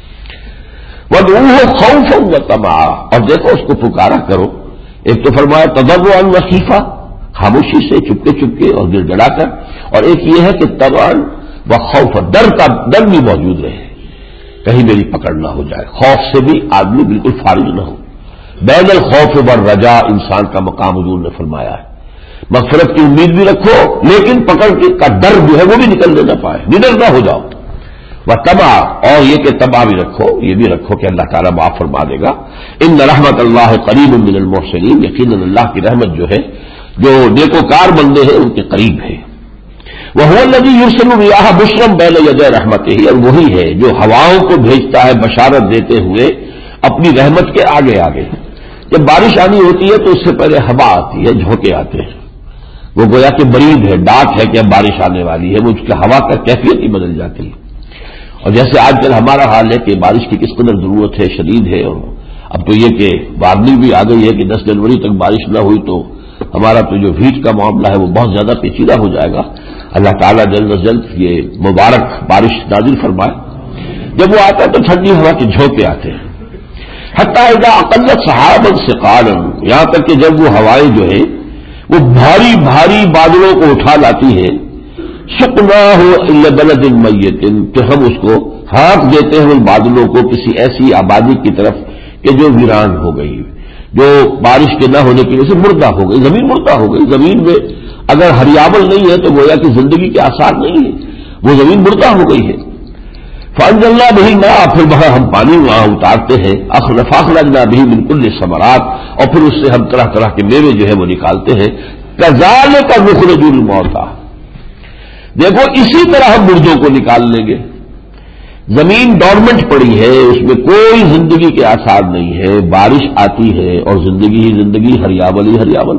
وَادْعُوهُ خَوْفًا وَطَمَعًا، اور دیکھو اس کو پکارا کرو، ایک تو فرمایا تضرعا وخیفہ، خاموشی سے چپکے چپکے اور گڑ گڑا کر، اور ایک یہ ہے کہ طمعا وخوفا، ڈر کا ڈر بھی موجود رہے، کہیں میری پکڑ نہ ہو جائے، خوف سے بھی آدمی بالکل فارغ نہ ہو۔ بین الخوف والرجاء انسان کا مقام حضور نے فرمایا ہے، مغفرت کی امید بھی رکھو لیکن پکڑ کا ڈر جو ہے وہ بھی نکلنے نہ پائے، نڈر نہ ہو جاؤ۔ وطمع، اور یہ کہ تبع بھی رکھو، یہ بھی رکھو کہ اللہ تعالیٰ معاف فرما دے گا۔ ان رحمت اللہ قریب من المحسنین، یقیناً اللہ کی رحمت جو ہے جو نیکوکار بندے ہیں ان کے قریب ہے۔ وَهُوَ الَّذِي يُرْسِلُ الرِّيَاحَ بُشْرًا بَيْنَ يَدَيْ رَحْمَتِهِ، اور وہی ہے جو ہواؤں کو بھیجتا ہے بشارت دیتے ہوئے اپنی رحمت کے آگے آگے۔ جب بارش آنی ہوتی ہے تو اس سے پہلے ہوا آتی ہے، جھونکے آتے ہیں، وہ گویا کہ برید ہے، ڈاک ہے کہ اب بارش آنے والی ہے، وہ اس کی ہوا کا کیفیت ہی بدل جاتی ہے۔ اور جیسے آج کل ہمارا حال ہے کہ بارش کی کس قدر ضرورت ہے، شدید ہے، اور اب تو یہ کہ وارننگ بھی آ گئی ہے کہ دس جنوری تک بارش نہ ہوئی تو ہمارا تو جو ہیٹ کا معاملہ ہے وہ بہت زیادہ پیچیدہ ہو جائے گا۔ اللہ تعالیٰ جلد از جلد یہ مبارک بارش نازل فرمائے۔ جب وہ آتا ہے تو ٹھنڈی ہوا کے جھونکے آتے ہیں، حتیٰ اذا اقلت سحابا ثقالا، یہاں تک کہ جب وہ ہوائیں جو ہے وہ بھاری بھاری بادلوں کو اٹھا لاتی ہے، سقناہ الی بلد میت، کہ ہم اس کو ہانک دیتے ہیں ان بادلوں کو کسی ایسی آبادی کی طرف کہ جو ویران ہو گئی، جو بارش کے نہ ہونے کی وجہ سے مردہ ہو گئی، زمین مردہ ہو گئی۔ زمین میں اگر ہریابل نہیں ہے تو گویا کہ زندگی کے آثار نہیں ہے، وہ زمین مردہ ہو گئی ہے۔ فانزلنا به الماء، پھر وہاں ہم پانی وہاں اتارتے ہیں، فاخرجنا به من كل الثمرات، اور پھر اس سے ہم طرح طرح کے میوے جو ہے وہ نکالتے ہیں۔ كذلك نخرج الموتى، دیکھو اسی طرح ہم مردوں کو نکال لیں گے. زمین ڈورمنٹ پڑی ہے، اس میں کوئی زندگی کے آثار نہیں ہے، بارش آتی ہے اور زندگی ہی زندگی، ہریاول ہی ہریاول.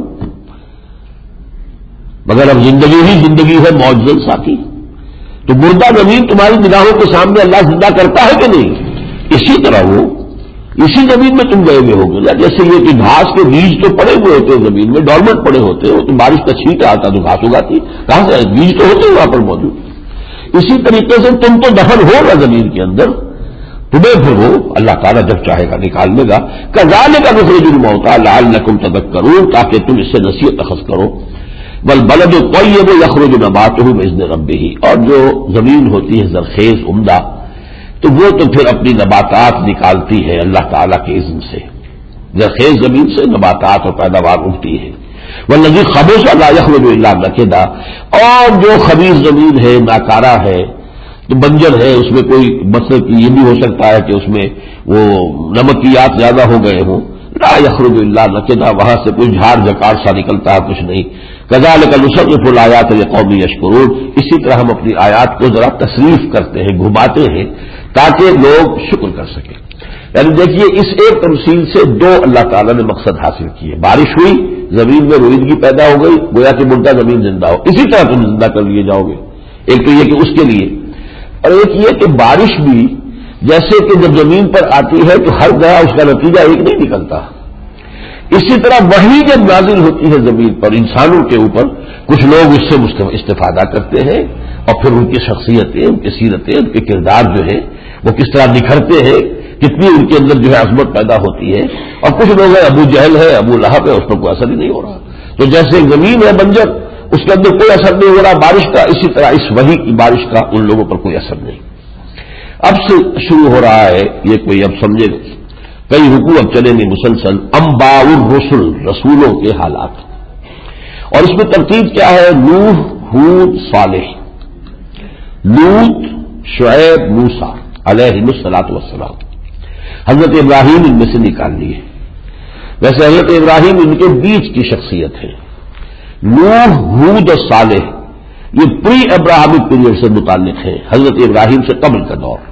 مگر اب زندگی ہی زندگی ہے معجزہ ساتھی. تو مردہ زمین تمہاری نگاہوں کے سامنے اللہ زندہ کرتا ہے کہ نہیں؟ اسی طرح وہ اسی زمین میں تم گئے ہوئے ہو گے. جیسے یہ کہ گھاس کے بیج تو پڑے ہوئے ہوتے ہیں زمین میں، ڈورمنٹ پڑے ہوتے ہیں، وہ تو بارش کا چھینٹا آتا تو گھاس اگاتی، کہاں سے بیج تو ہوتے ہیں وہاں پر موجود. اسی طریقے سے تم تو دفن ہو گا زمین کے اندر، تمہیں پھر وہ اللہ تعالیٰ جب چاہے گا نکال لے گا. کذالک نخرج الموتیٰ لعلکم تذکرون، تاکہ تم اس سے نصیحت اخذ کرو. والبلد الطیب یخرج نباتہ باذن ربہ، اور جو زمین ہوتی ہے زرخیز عمدہ تو وہ تو پھر اپنی نباتات نکالتی ہے اللہ تعالیٰ کے اذن سے. زرخیز زمین سے نباتات اور پیداوار اٹھتی ہے. والذی خبث لا یخرج الا نکدا، اور جو خبیث زمین ہے ناکارہ ہے تو بنجر ہے، اس میں کوئی مطلب یہ بھی ہو سکتا ہے کہ اس میں وہ نمکیات زیادہ ہو گئے ہوں، لا یخرج الا نکدا، وہاں سے کوئی جھاڑ جھکاڑ سا نکلتا ہے کچھ نہیں. کذالک نصرف الآیات لقوم یشکرون، اسی طرح ہم اپنی آیات کو ذرا تصریف کرتے ہیں، گھماتے ہیں تاکہ لوگ شکر کر سکیں. یعنی دیکھیے اس ایک تمثیل سے دو اللہ تعالیٰ نے مقصد حاصل کیے. بارش ہوئی، زمین میں رویدگی پیدا ہو گئی، گویا کہ مردہ زمین زندہ ہو، اسی طرح تم زندہ کر لیے جاؤ گے. ایک تو یہ کہ اس کے لیے، اور ایک یہ کہ بارش بھی جیسے کہ جب زمین پر آتی ہے تو ہر گیا اس کا نتیجہ ایک نہیں نکلتا. اسی طرح وہی جب نازل ہوتی ہے زمین پر انسانوں کے اوپر، کچھ لوگ اس سے استفادہ کرتے ہیں اور پھر ان کی شخصیتیں، ان کی سیرتیں، ان کے کردار جو ہے وہ کس طرح نکھرتے ہیں، کتنی ان کے اندر جو ہے عظمت پیدا ہوتی ہے. اور کچھ لوگ ہیں ابو جہل ہے، ابو لہب ہے، اس پر کوئی اثر ہی نہیں ہو رہا. تو جیسے زمین ہے بنجر، اس کے اندر کوئی اثر نہیں ہو رہا بارش کا، اسی طرح اس وحی کی بارش کا ان لوگوں پر کوئی اثر نہیں. اب سے شروع ہو رہا ہے یہ، کوئی اب سمجھے کئی رکوع اب چلیں گے مسلسل، انباء الرسل، رسولوں کے حالات. اور اس میں ترتیب کیا ہے؟ نوح، ہود، صالح، لوط، شعیب، موسیٰ علیہ الصلاۃ والسلام. حضرت ابراہیم ان میں سے نکال لیے. ویسے حضرت ابراہیم ان کے بیچ کی شخصیت ہے. نوح، ہود اور صالح یہ پری ابراہمک پیریڈ سے متعلق ہیں، حضرت ابراہیم سے قبل کا دور.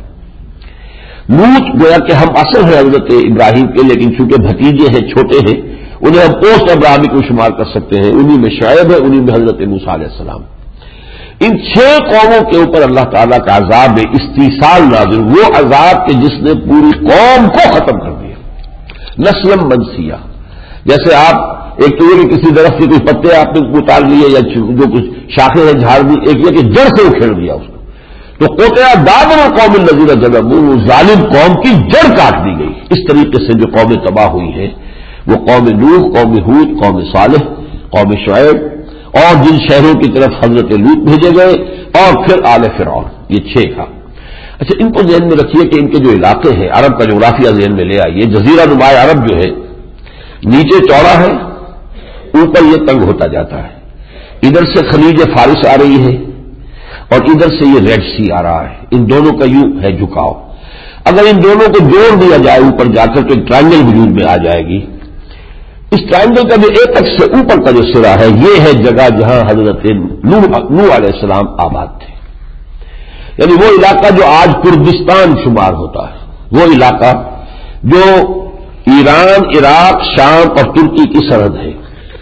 لوط گویا کہ ہم اصل ہیں حضرت ابراہیم کے، لیکن چونکہ بھتیجے ہیں، چھوٹے ہیں، انہیں ہم پوسٹ ابراہمک میں شمار کر سکتے ہیں. انہی میں شعیب ہے، انہی میں حضرت موسیٰ علیہ السلام. ان چھ قوموں کے اوپر اللہ تعالیٰ کا عذاب استیصال نازل، وہ عذاب کہ جس نے پوری قوم کو ختم کر دیا. نسلم منسیہ، جیسے آپ ایک تو یہ کہ کسی درخت کے کچھ پتے آپ نے اتار لیے یا جو کچھ شاخیں ہیں جھاڑ دی، ایک یہ کہ جڑ سے اکھیڑ دیا اس کو. تو قطع دابر قوم الذین ظلموا، ظالم قوم کی جڑ کاٹ دی گئی. اس طریقے سے جو قومیں تباہ ہوئی ہیں وہ قوم نوح، قوم ہود، قوم صالح، قوم شعیب، اور جن شہروں کی طرف حضرت لوط بھیجے گئے، اور پھر آل فرعون، یہ چھ کا. اچھا ان کو ذہن میں رکھیے کہ ان کے جو علاقے ہیں، عرب کا جغرافیہ ذہن میں لے آئیے. جزیرہ نما عرب جو ہے نیچے چوڑا ہے، اوپر یہ تنگ ہوتا جاتا ہے. ادھر سے خلیج فارس آ رہی ہے اور ادھر سے یہ ریڈ سی آ رہا ہے. ان دونوں کا یوں ہے جھکاؤ. اگر ان دونوں کو جوڑ دیا جائے اوپر جا کر تو ایک ٹرائنگل وجود میں آ جائے گی. اس ٹرائنگل کا جو ایپیکس سے اوپر کا جو سرا ہے یہ ہے جگہ جہاں حضرت نوح علیہ السلام آباد تھے. یعنی وہ علاقہ جو آج کردستان شمار ہوتا ہے، وہ علاقہ جو ایران، عراق، شام اور ترکی کی سرحد ہے،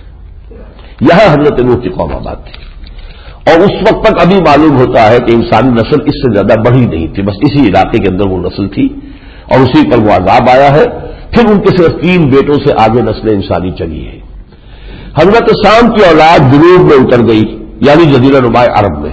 یہاں حضرت نوح کی قوم آباد تھی. اور اس وقت تک ابھی معلوم ہوتا ہے کہ انسانی نسل اس سے زیادہ بڑھی نہیں تھی، بس اسی علاقے کے اندر وہ نسل تھی اور اسی پر وہ عذاب آیا ہے. پھر ان کے صرف تین بیٹوں سے آگے نسل انسانی چلی ہے. حضرت سام کی اولاد جنوب میں اتر گئی، یعنی جزیرہ نما عرب میں.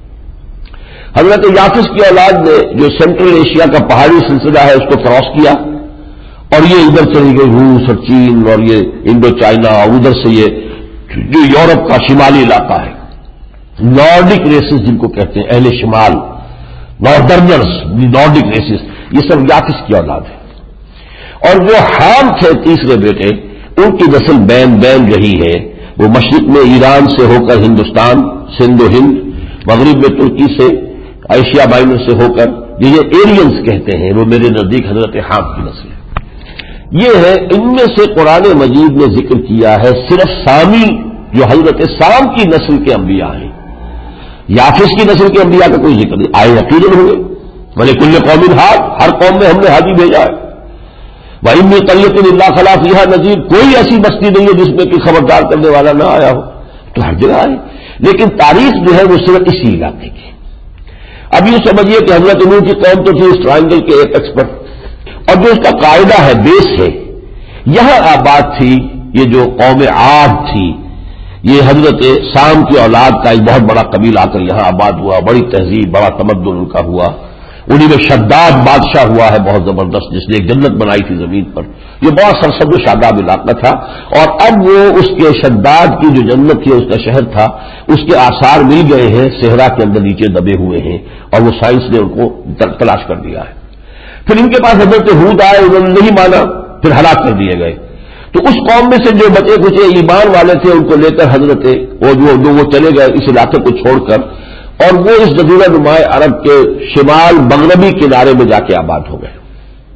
حضرت یافس کی اولاد نے جو سینٹرل ایشیا کا پہاڑی سلسلہ ہے اس کو کراس کیا اور یہ ادھر چلی گئی، روس اور چین اور یہ انڈو چائنا، اور ادھر سے یہ جو یورپ کا شمالی علاقہ ہے، نارڈک ریسز جن کو کہتے ہیں، اہل شمال، ناردرنرز، نارڈک ریسز، یہ سب یافس کی اولاد ہے. اور جو حام تھے تیسرے بیٹے، ان کی نسل بین بین رہی ہے. وہ مشرق میں ایران سے ہو کر ہندوستان، سندھ و ہند، مغرب میں ترکی سے، ایشیا مائنر سے ہو کر جنہیں ایرینز کہتے ہیں، وہ میرے نزدیک حضرت حام کی نسل ہے. یہ ہے ان میں سے قرآن مجید نے ذکر کیا ہے صرف سامی جو حضرت سام کی نسل کے انبیاء ہیں. یافس کی نسل کے انبیاء کا کوئی ذکر نہیں، آئے یقیناً ہوئے، بھلے کل قوم ہاد، ہر قوم میں ہم نے حاجی بھیجا ہے، وَإِنِّي قَرْيَةٌ إِلَّا خَلَا فِيهَا نَذِيرٌ، کوئی ایسی بستی نہیں ہے جس میں کہ خبردار کرنے والا نہ آیا ہو، تو ہر جگہ آئے، لیکن تاریخ جو ہے وہ صرف اسی علاقے کی۔ اب یوں سمجھیے کہ حضرت نوح کی قوم تو تھی اس ٹرائنگل کے ایپیکس پر، اور جو اس کا قاعدہ ہے، بیس ہے، یہاں آباد تھی یہ جو قوم عاد تھی، یہ حضرت سام کی اولاد کا ایک بہت بڑا قبیلہ آ کر یہاں آباد ہوا، بڑی تہذیب، بڑا تمدن ان کا ہوا، انہی میں شداد بادشاہ ہوا ہے بہت زبردست، جس نے ایک جنت بنائی تھی زمین پر، یہ بہت سرسبز و شاداب علاقہ تھا، اور اب وہ اس کے شداد کی جو جنت تھی اس کا شہر تھا، اس کے آثار مل گئے ہیں، صحرا کے اندر نیچے دبے ہوئے ہیں، اور وہ سائنس نے ان کو تلاش کر دیا ہے۔ پھر ان کے پاس حضرت ہود آئے، انہوں نے نہیں مانا، پھر ہلاک کر دیے گئے۔ تو اس قوم میں سے جو بچے کچھ ایمان والے تھے ان کو لے کر حضرت وہ جو, جو وہ چلے گئے اس علاقے کو چھوڑ کر، اور وہ اس جزیرہ نما عرب کے شمال مغربی کنارے میں جا کے آباد ہو گئے۔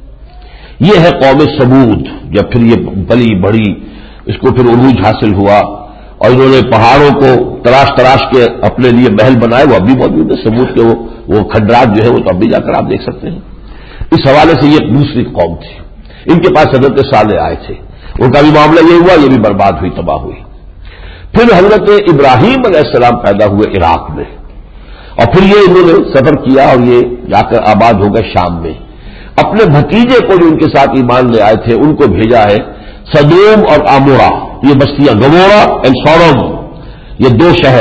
یہ ہے قوم سمود۔ جب پھر یہ بلی بڑی، اس کو پھر عروج حاصل ہوا، اور انہوں نے پہاڑوں کو تراش تراش کے اپنے لیے محل بنائے، وہ اب بھی موجود ہے سمود کے، وہ وہ کھنڈرات جو ہے وہ تو اب بھی جا کر آپ دیکھ سکتے ہیں۔ اس حوالے سے یہ دوسری قوم تھی، ان کے پاس حضرت صالح آئے تھے، ان کا بھی معاملہ یہ ہوا، یہ بھی برباد ہوئی، تباہ ہوئی۔ پھر حضرت ابراہیم علیہ السلام پیدا ہوئے عراق میں، اور پھر یہ انہوں نے سفر کیا اور یہ جا کر آباد ہو گئے شام میں۔ اپنے بھتیجے کو جو ان کے ساتھ ایمان لے آئے تھے ان کو بھیجا ہے سدوم اور آمورا، یہ بستیاں، گمورا اینڈ سوڈم، یہ دو شہر،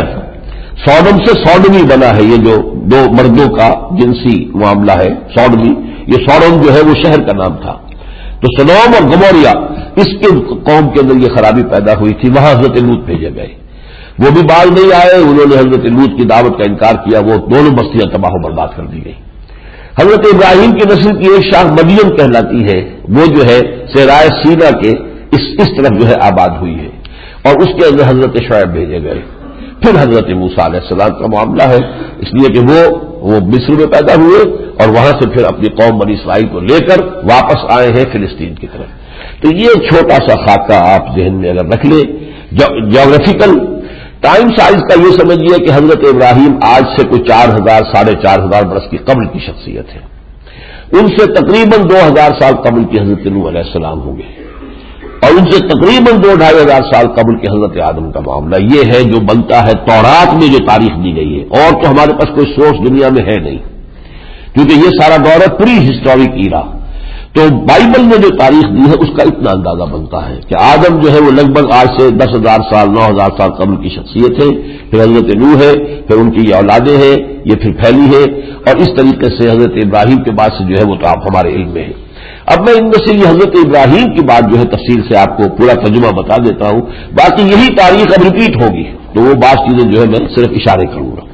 سوڈم سے سوڈمی بنا ہے، یہ جو دو مردوں کا جنسی معاملہ ہے سوڈمی، یہ سوڈم جو ہے وہ شہر کا نام تھا۔ تو سدوم اور گموریا، اس کے قوم کے اندر یہ خرابی پیدا ہوئی تھی، وہاں حضرت لوط بھیجے گئے، وہ بھی باز نہیں آئے، انہوں نے حضرت لوط کی دعوت کا انکار کیا، وہ دونوں بستیاں تباہ و برباد کر دی گئی۔ حضرت ابراہیم کی نسل کی ایک شاخ مدین کہلاتی ہے، وہ جو ہے صحرائے سینا کے اس اس طرف جو ہے آباد ہوئی ہے، اور اس کے اندر حضرت شعیب بھیجے گئے۔ پھر حضرت موسیٰ علیہ السلام کا معاملہ ہے، اس لیے کہ وہ وہ مصر میں پیدا ہوئے اور وہاں سے پھر اپنی قوم بنی اسرائیل کو لے کر واپس آئے ہیں فلسطین کی طرف۔ تو یہ چھوٹا سا خاکہ آپ ذہن میں اگر رکھ لیں، جیوگرافیکل ٹائم سائز کا یہ سمجھیے کہ حضرت ابراہیم آج سے کوئی چار ہزار ساڑھے چار ہزار برس کی قبل کی شخصیت ہے، ان سے تقریباً دو ہزار سال قبل کی حضرت نوح علیہ السلام ہوں گے، اور ان سے تقریباً دو ڈھائی ہزار سال قبل کے حضرت آدم کا معاملہ یہ ہے جو بنتا ہے تورات میں جو تاریخ دی گئی ہے، اور تو ہمارے پاس کوئی سورس دنیا میں ہے نہیں، کیونکہ یہ سارا دور ہے پری ہسٹورک ایرا۔ تو بائبل نے جو تاریخ دی ہے اس کا اتنا اندازہ بنتا ہے کہ آدم جو ہے وہ لگ بھگ آج سے دس ہزار سال نو ہزار سال قبل کی شخصیت ہے، پھر حضرت نوح ہے، پھر ان کی یہ اولادیں ہیں، یہ پھر پھیلی ہے، اور اس طریقے سے حضرت ابراہیم کے بعد سے جو ہے وہ تو آپ ہمارے علم میں ہے۔ اب میں ان میں سے یہ حضرت ابراہیم کی بات جو ہے تفصیل سے آپ کو پورا ترجمہ بتا دیتا ہوں، باقی یہی تاریخ اب ریپیٹ ہوگی، تو وہ بعض چیزیں جو ہے میں صرف اشارے کروں گا۔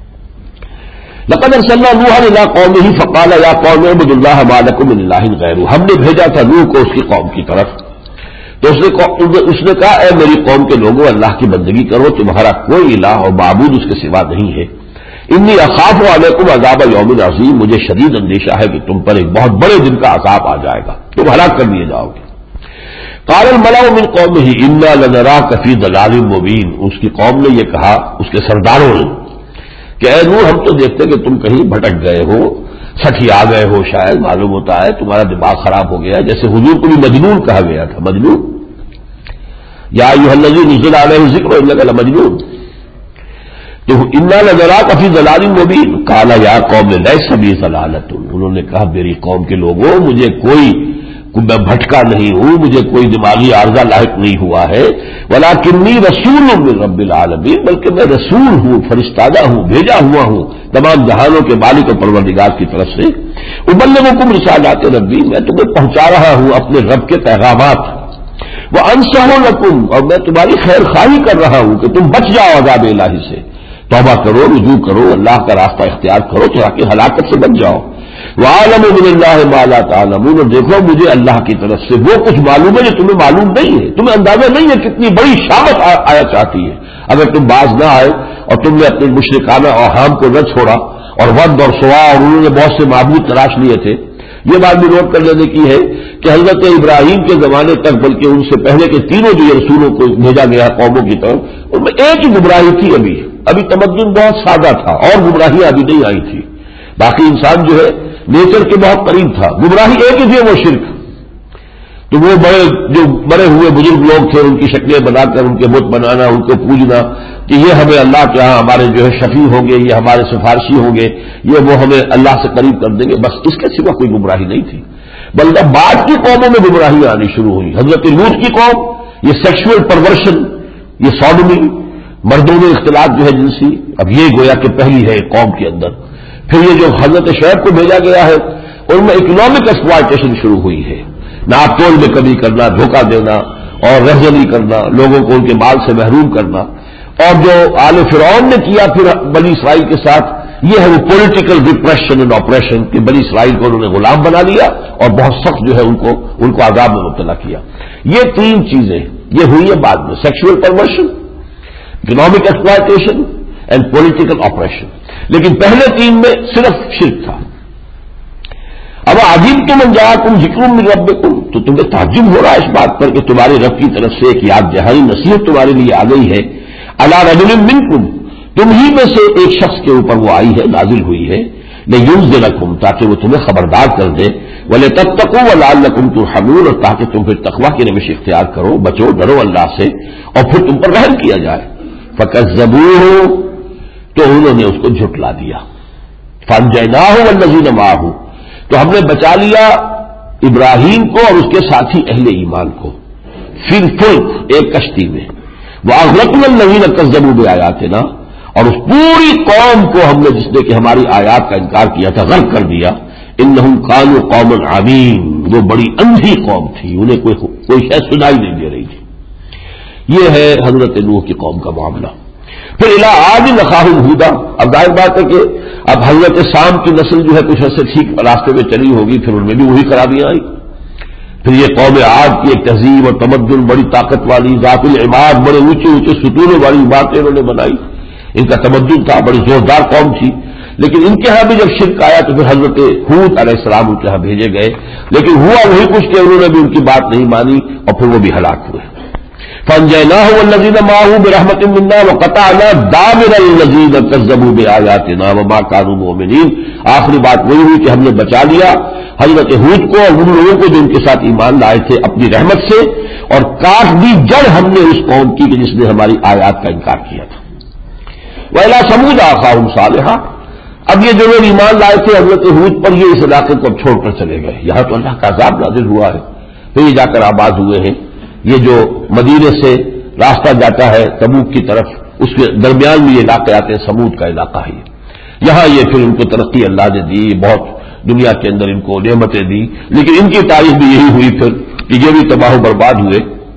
لقد ارسلنا نوحا الى قومه فقال یا قوم اعبدوا الله ما لكم من اله غیرہ، ہم نے بھیجا تھا نوح کو اس کی قوم کی طرف، تو اس نے اس نے کہا اے میری قوم کے لوگوں، اللہ کی بندگی کرو، تمہارا کوئی الہ اور معبود اس کے سوا نہیں ہے۔ انی اخاف علیکم عذاب یوم عظیم، مجھے شدید اندیشہ ہے کہ تم پر ایک بہت بڑے دن کا عذاب آ جائے گا، تم ہلاک کر دیے جاؤ گے۔ قال الملأ من قومه انا لنراک فی ضلال مبین، اس کی قوم نے یہ کہا، اس کے سرداروں نے، کہ اے نوح ہم تو دیکھتے کہ تم کہیں بھٹک گئے ہو، سٹیا گئے ہو، شاید معلوم ہوتا ہے تمہارا دماغ خراب ہو گیا، جیسے حضور کو بھی مجنون کہا گیا تھا، مجنون، یا ایھا الذی نزل علیہ الذکر انک لمجنون، تو انا لنراک فی ضلال مبین۔ قال یا قوم لیس بی ضلالۃ، انہوں نے کہا میری قوم کے لوگوں مجھے کوئی میں بھٹکا نہیں ہوں، مجھے کوئی دماغی عارضہ لاحق نہیں ہوا ہے، ولکنی رسول من رب العالمین، بلکہ میں رسول ہوں، فرستادہ ہوں، بھیجا ہوا ہوں تمام جہانوں کے مالک و پروردگار کی طرف سے۔ ابلغکم رسالات ربی، میں تمہیں پہنچا رہا ہوں اپنے رب کے پیغامات، وانصح لکم، اور میں تمہاری خیر خواہی کر رہا ہوں کہ تم بچ جاؤ عذاب الہی سے، توبہ کرو، رجوع کرو، اللہ کا راستہ اختیار کرو تاکہ ہلاکت سے بچ جاؤ۔ وَأَعْلَمُ مِنَ اللَّهِ مَا لَا تَعْلَمُونَ، اور دیکھو مجھے اللہ کی طرف سے وہ کچھ معلوم ہے جو تمہیں معلوم نہیں ہے، تمہیں اندازہ نہیں ہے کتنی بڑی شامت آیا چاہتی ہے اگر تم باز نہ آئے اور تم نے اپنے مشرکانہ اوہام کو نہ چھوڑا، اور ود اور سوا، اور انہوں نے بہت سے معبود تلاش لیے تھے۔ یہ بات بھی نوٹ کر لینے کی ہے کہ حضرت ابراہیم کے زمانے تک، بلکہ ان سے پہلے کے تینوں جو رسولوں کو بھیجا گیا قوموں کی طرف، ان میں ایک ہی گمراہی تھی ابھی، ابھی تمدن بہت سادہ تھا اور گمراہیاں ابھی نہیں آئی تھی. باقی انسان جو ہے نیچر کے بہت قریب تھا. گمراہی ایک ہی تھی، وہ شرک. تو وہ بڑے جو بڑے ہوئے بزرگ لوگ تھے ان کی شکلیں بنا کر ان کے بت بنانا، ان کو پوجنا کہ یہ ہمیں اللہ کے ہاں ہمارے جو ہے شفیع ہوں گے، یہ ہمارے سفارشی ہوں گے، یہ وہ ہمیں اللہ سے قریب کر دیں گے. بس اس کے سوا کوئی گمراہی نہیں تھی. بلکہ بعد کی قوموں میں گمراہی آنی شروع ہوئی. حضرت لوط کی قوم، یہ سیکشول پرورشن، یہ سوڈمی، مردوں میں اختلاط جو ہے جنسی، اب یہ گویا کہ پہلی ہے قوم کے اندر. پھر یہ جو حضرت شعیب کو بھیجا گیا ہے ان میں اکنامک ایکسپلائٹیشن شروع ہوئی ہے. ناپ تول میں کمی کرنا، دھوکہ دینا اور رہزنی کرنا، لوگوں کو ان کے مال سے محروم کرنا. اور جو آل فرعون نے کیا پھر بنی اسرائیل کے ساتھ، یہ ہے وہ پولیٹیکل ریپریشن اینڈ آپریشن کہ بنی اسرائیل کو انہوں نے غلام بنا لیا اور بہت سخت جو ہے ان کو ان کو عذاب میں مبتلا کیا. یہ تین چیزیں یہ ہوئی ہے بعد میں: sexual perversion, economic exploitation and political oppression. لیکن پہلے تین میں صرف شرک تھا. اب عجیب تم جاءکم ذکر من ربکم، تو تمہیں تعجب ہو رہا ہے اس بات پر کہ تمہارے رب کی طرف سے ایک یاد دہانی نصیحت تمہارے لیے آ گئی ہے. علی رجل منکم، تم ہی میں سے ایک شخص کے اوپر وہ آئی ہے، نازل ہوئی ہے. لینذرکم، تاکہ وہ تمہیں خبردار کر دے. ولتتقوا ولعلکم ترحمون، اور تاکہ تم پھر تقوی کی روش اختیار کرو، بچو ڈرو اللہ سے اور پھر تم پر رحم کیا جائے. فکذبوہ، تو انہوں نے اس کو جھٹلا دیا. فانجیناہ والذین معہ، تو ہم نے بچا لیا ابراہیم کو اور اس کے ساتھی اہل ایمان کو فی الفلک، ایک کشتی میں. واغرقنا الذین کذبوا بآیاتنا، اور اس پوری قوم کو ہم نے جس نے کہ ہماری آیات کا انکار کیا تھا غرق کر دیا. انہم کانوا قوما عمین، وہ بڑی اندھی قوم تھی، انہیں کوئی کوئی شے سنائی نہیں دے رہی تھی. یہ ہے حضرت نوح کی قوم کا معاملہ. پھر الی عاد اخاہم ہودا، اب ظاہر بات ہے کہ اب حضرت سام کی نسل جو ہے کچھ عرصے ٹھیک راستے میں چلی ہوگی، پھر ان میں بھی وہی خرابیاں آئی. پھر یہ قوم عاد کی ایک تہذیب اور تمدن، بڑی طاقت والی ذات العماد، بڑے اونچے اونچے ستونوں والی عمارتیں انہوں نے بنائی. ان کا تمدن تھا، بڑی زوردار قوم تھی. لیکن ان کے ہاں بھی جب شرک آیا تو پھر حضرت ہود علیہ السلام ان کے ہاں بھیجے گئے. لیکن ہوا وہی کچھ کہ انہوں نے بھی ان کی بات نہیں مانی اور پھر وہ بھی ہلاک ہوئے. فانجیناہ والذین معہ برحمت منا وقطعنا دابر الذین کذبوا بآیاتنا وما کانوا مؤمنین. آخری بات وہی ہوئی کہ ہم نے بچا لیا حضرت ہود کو اور ان لوگوں کو جو ان کے ساتھ ایمان لائے تھے اپنی رحمت سے، اور کاٹ دی جڑ ہم نے اس قوم کی کہ جس نے ہماری آیات کا انکار کیا تھا. وإلی ثمود أخاهم صالحا، اب یہ جو لوگ ایمان لائے تھے حضرت ہود پر، یہ اس علاقے کو اب چھوڑ کر چلے گئے. یہاں تو اللہ کا عذاب نازل ہوا ہے، پھر یہ جا کر آباد ہوئے ہیں. یہ جو مدینے سے راستہ جاتا ہے تبوک کی طرف، اس کے درمیان میں یہ علاقے آتے ہیں، سمود کا علاقہ ہے. یہاں یہ پھر ان کو ترقی اللہ نے دی، بہت دنیا کے اندر ان کو نعمتیں دی. لیکن ان کی تاریخ بھی یہی ہوئی پھر کہ یہ بھی تباہ و برباد ہوئے.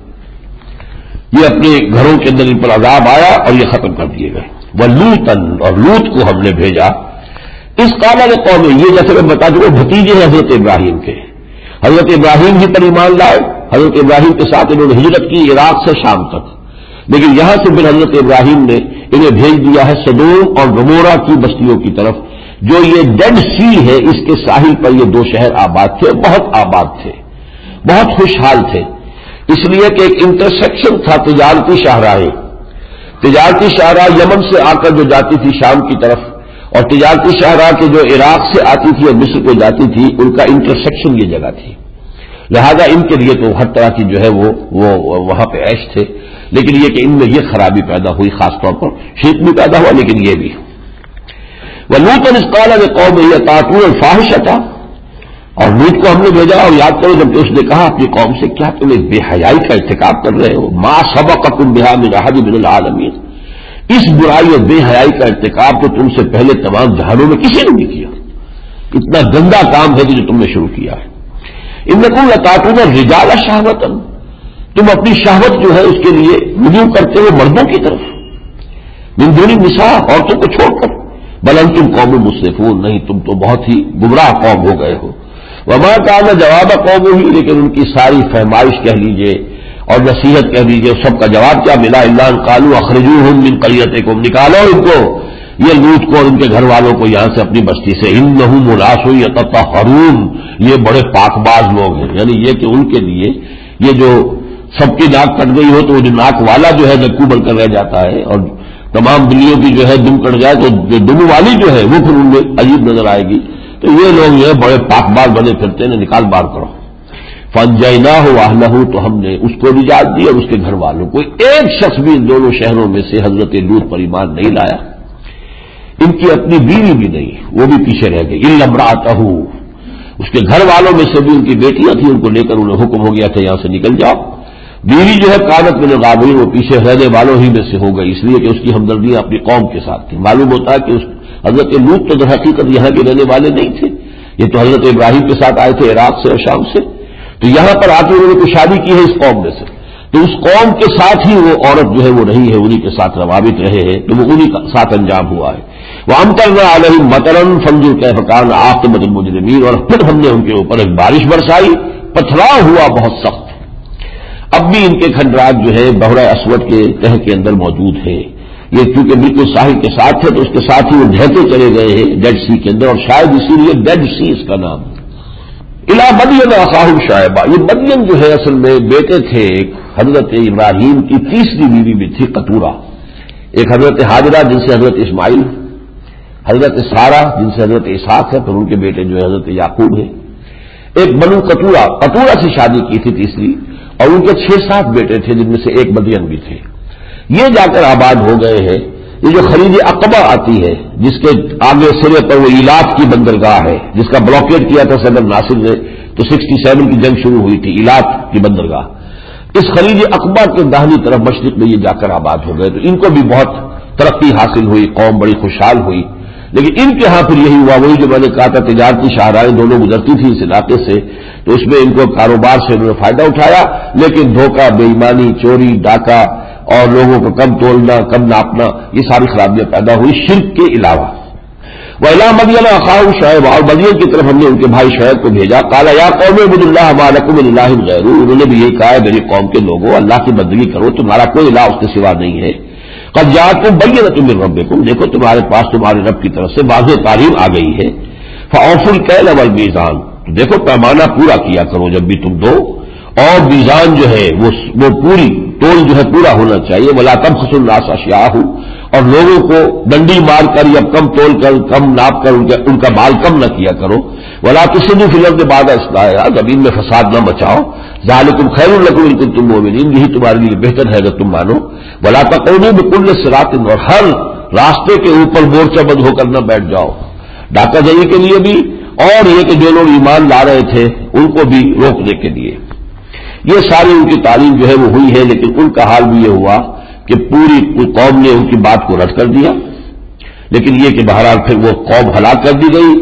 یہ اپنے گھروں کے اندر ان پر عذاب آیا اور یہ ختم کر دیے گئے. وَلُوطًا، اور لوط کو ہم نے بھیجا. اس قال قوم، یہ جیسے میں بتا دوں بھتیجے ہیں حضرت ابراہیم کے. حضرت ابراہیم ہی پر ایمان لائے، حضرت ابراہیم کے ساتھ انہوں نے ہجرت کی عراق سے شام تک. لیکن یہاں سے پھر حضرت ابراہیم نے انہیں بھیج دیا ہے سدوم اور گمورہ کی بستیوں کی طرف، جو یہ ڈیڈ سی ہے اس کے ساحل پر یہ دو شہر آباد تھے، بہت آباد تھے، بہت خوشحال تھے. اس لیے کہ ایک انٹرسیکشن تھا تجارتی شاہراہیں. تجارتی شاہراہ یمن سے آ کر جو جاتی تھی شام کی طرف، اور تجارتی شاہراہ کے جو عراق سے آتی تھی اور مصر کو جاتی تھی، ان کا انٹرسیکشن یہ جگہ تھی. لہذا ان کے لیے تو ہر طرح کی جو ہے وہ وہ وہاں پہ عیش تھے. لیکن یہ کہ ان میں یہ خرابی پیدا ہوئی، خاص طور پر شرک بھی پیدا ہوا، لیکن یہ بھی. وَلُوطًا إِذْ قَالَ لِقَوْمِهِ أَتَأْتُونَ الْفَاحِشَةَ، اور لوط کو ہم نے بھیجا، اور یاد کرو جب اس نے کہا اپنی قوم سے، کیا تم ایک بے حیائی کا ارتکاب کر رہے ہو؟ مَا سَبَقَكُم بِهَا مِنْ أَحَدٍ مِنَ الْعَالَمِينَ، اس برائی اور بے حیائی کا ارتکاب تو تم سے پہلے تمام جہانوں میں کسی نے نہیں کیا. اتنا گندا کام ہے جو تم نے شروع کیا ہے. انکم لتاتون الرجال شہوۃ، تم اپنی شہوت جو ہے اس کے لیے رجوع کرتے ہو مردوں کی طرف، من دون النساء، عورتوں کو چھوڑ کر. بل انتم قوم مسرفون، نہیں تم تو بہت ہی گمراہ قوم ہو گئے ہو. وما کان جواب قومہ، لیکن ان کی ساری فہمائش کہہ لیجئے اور نصیحت کہہ دیجئے، سب کا جواب کیا ملا؟ الا ان قالوا اخرجوهم من قريتكم، نکالو ان کو، یہ لوط کو اور ان کے گھر والوں کو یہاں سے اپنی بستی سے. انہم اناس یتطہرون، یہ بڑے پاک باز لوگ ہیں. یعنی یہ کہ ان کے لیے یہ جو سب کی ناک کٹ گئی ہو تو وہ جو ناک والا جو ہے نکو بن کر رہ جاتا ہے، اور تمام بلیوں کی جو ہے دم کٹ جائے تو جو دم والی جو ہے وہ پھر ان میں عجیب نظر آئے گی. تو یہ لوگ جو ہے بڑے پاک بار بنے پھرتے ہیں، نکال بار کرو. فانجیناہ واہلہ، تو ہم نے اس کو نجات دی اور اس کے گھر والوں کو. ایک شخص بھی ان دونوں شہروں میں سے حضرت لوط پر ایمان نہیں لایا. ان کی اپنی بیوی بھی نہیں، وہ بھی پیچھے رہ گئی. الا امرأتہ، اس کے گھر والوں میں سے بھی ان کی بیٹیاں تھیں، ان کو لے کر انہیں حکم ہو گیا تھا یہاں سے نکل جاؤ. بیوی جو ہے کانت من الغابرین، وہ پیچھے رہنے والوں ہی میں سے ہو گئی، اس لیے کہ اس کی ہمدردیاں اپنی قوم کے ساتھ تھی. معلوم ہوتا ہے کہ اس حضرت لوط تو در حقیقت یہاں کے رہنے والے نہیں تھے، یہ تو حضرت ابراہیم کے ساتھ آئے تھے عراق سے اور شام سے. تو یہاں پر آ کے انہوں نے کوئی شادی کی ہے اس قوم میں سے، تو اس قوم کے ساتھ ہی وہ عورت جو ہے وہ رہی ہے، انہی کے ساتھ روابط رہے ہیں، تو وہ انہی کا ساتھ انجام ہوا ہے. وَأَمْطَرْنَا عَلَيْهِمْ مَطَرًا فَانظُرْ كَيْفَ كَانَ عَاقِبَةُ الْمُجْرِمِينَ، اور پھر ہم نے ان کے اوپر ایک بارش برسائی، پتھراؤ ہوا بہت سخت. اب بھی ان کے کھنڈرات جو ہے بحرہ اسود کے تہہ کے اندر موجود ہیں. یہ چونکہ بالکل ساحل کے ساتھ ہے تو اس کے ساتھ ہی وہ ڈھہتے چلے گئے ہیں ڈیڈ سی کے اندر، اور شاید اسی لیے ڈیڈ سی اس کا نام. الا مدین اخاہم شعیبہ، یہ مدین جو ہے اصل میں بیٹے تھے ایک حضرت ابراہیم کی تیسری بیوی بھی تھی قطورہ. ایک حضرت حاجرہ جن سے حضرت اسماعیل، حضرت سارہ جن سے حضرت اسحاق ہے، پھر ان کے بیٹے جو ہے حضرت یعقوب ہیں. ایک بنو قطورہ، قطورہ سے شادی کی تھی تیسری، اور ان کے چھ سات بیٹے تھے جن میں سے ایک مدین بھی تھے. یہ جا کر آباد ہو گئے ہیں. یہ جو خلیج عقبہ آتی ہے جس کے آگے سرے پر وہ ایلات کی بندرگاہ ہے، جس کا بلاکیٹ کیا تھا صدر ناصر نے، تو سکسٹی سیون کی جنگ شروع ہوئی تھی. ایلات کی بندرگاہ، اس خلیج عقبہ کے داہنی طرف مشرق میں یہ جا کر آباد ہو گئے. تو ان کو بھی بہت ترقی حاصل ہوئی، قوم بڑی خوشحال ہوئی. لیکن ان کے ہاں پھر یہی ہوا، وہی جو میں نے کہا تھا تجارتی شاہراہیں دونوں گزرتی تھی اس علاقے سے، تو اس میں ان کو کاروبار سے انہوں نے فائدہ اٹھایا، لیکن دھوکہ، بے ایمانی، چوری، ڈاکہ اور لوگوں کو کم تولنا، کم ناپنا، یہ ساری خرابیاں پیدا ہوئی شرک کے علاوہ. وَإِلَىٰ مَدْيَنَ أَخَاهُمْ شُعَيْبًا، اور مدین کی طرف ہم نے ان کے بھائی شعیب کو بھیجا. قَالَ يَا قَوْمِ اعْبُدُوا اللَّهَ مَا لَكُم مِّنْ إِلَٰهٍ غَيْرُهُ، انہوں نے بھی یہی کہا ہے میری قوم کے لوگوں اللہ کی بندگی کرو، تمہارا کوئی الہ اس کے سوا نہیں ہے. قَدْ جَاءَتْكُم بَيِّنَةٌ مِّن رَّبِّكُم، دیکھو تمہارے پاس تمہارے رب کی طرف سے واضح تعلیم آ گئی ہے. فَأَوْفُوا الْكَيْلَ وَالْمِيزَانَ، تو دیکھو پیمانہ پورا کیا کرو جب بھی تم دو، اور میزان جو ہے وہ وہ پوری تول جو ہے پورا ہونا چاہیے. وَلَا تَبْخَسُوا النَّاسَ أَشْيَاءَهُمْ، اور لوگوں کو ڈنڈی مار کر یا کم تول کر کم ناپ کر ان کا, ان کا مال کم نہ کیا کرو. وَلَا تُفْسِدُوا فِي الْأَرْضِ بَعْدَ إِصْلَاحِهَا، زمین میں فساد نہ مچاؤ. ذَلِكُمْ خَيْرٌ لَكُمْ إِن كُنتُم مُّؤْمِنِينَ، یہی تمہارے لیے بہتر ہے اگر تم مانو. وَلَا تَقْعُدُوا بِكُلِّ صِرَاطٍ، اور ہر راستے کے اوپر مورچہ بند ہو کر نہ بیٹھ جاؤ، ڈاکہ زنی کے لیے بھی، اور یہ کہ جو لوگ ایمان لا رہے تھے ان کو بھی روکنے کے لیے. یہ ساری ان کی تعلیم جو ہے وہ ہوئی ہے، لیکن ان کا حال بھی یہ ہوا کہ پوری قوم نے ان کی بات کو رد کر دیا. لیکن یہ کہ بہرحال پھر وہ قوم ہلاک کر دی گئی.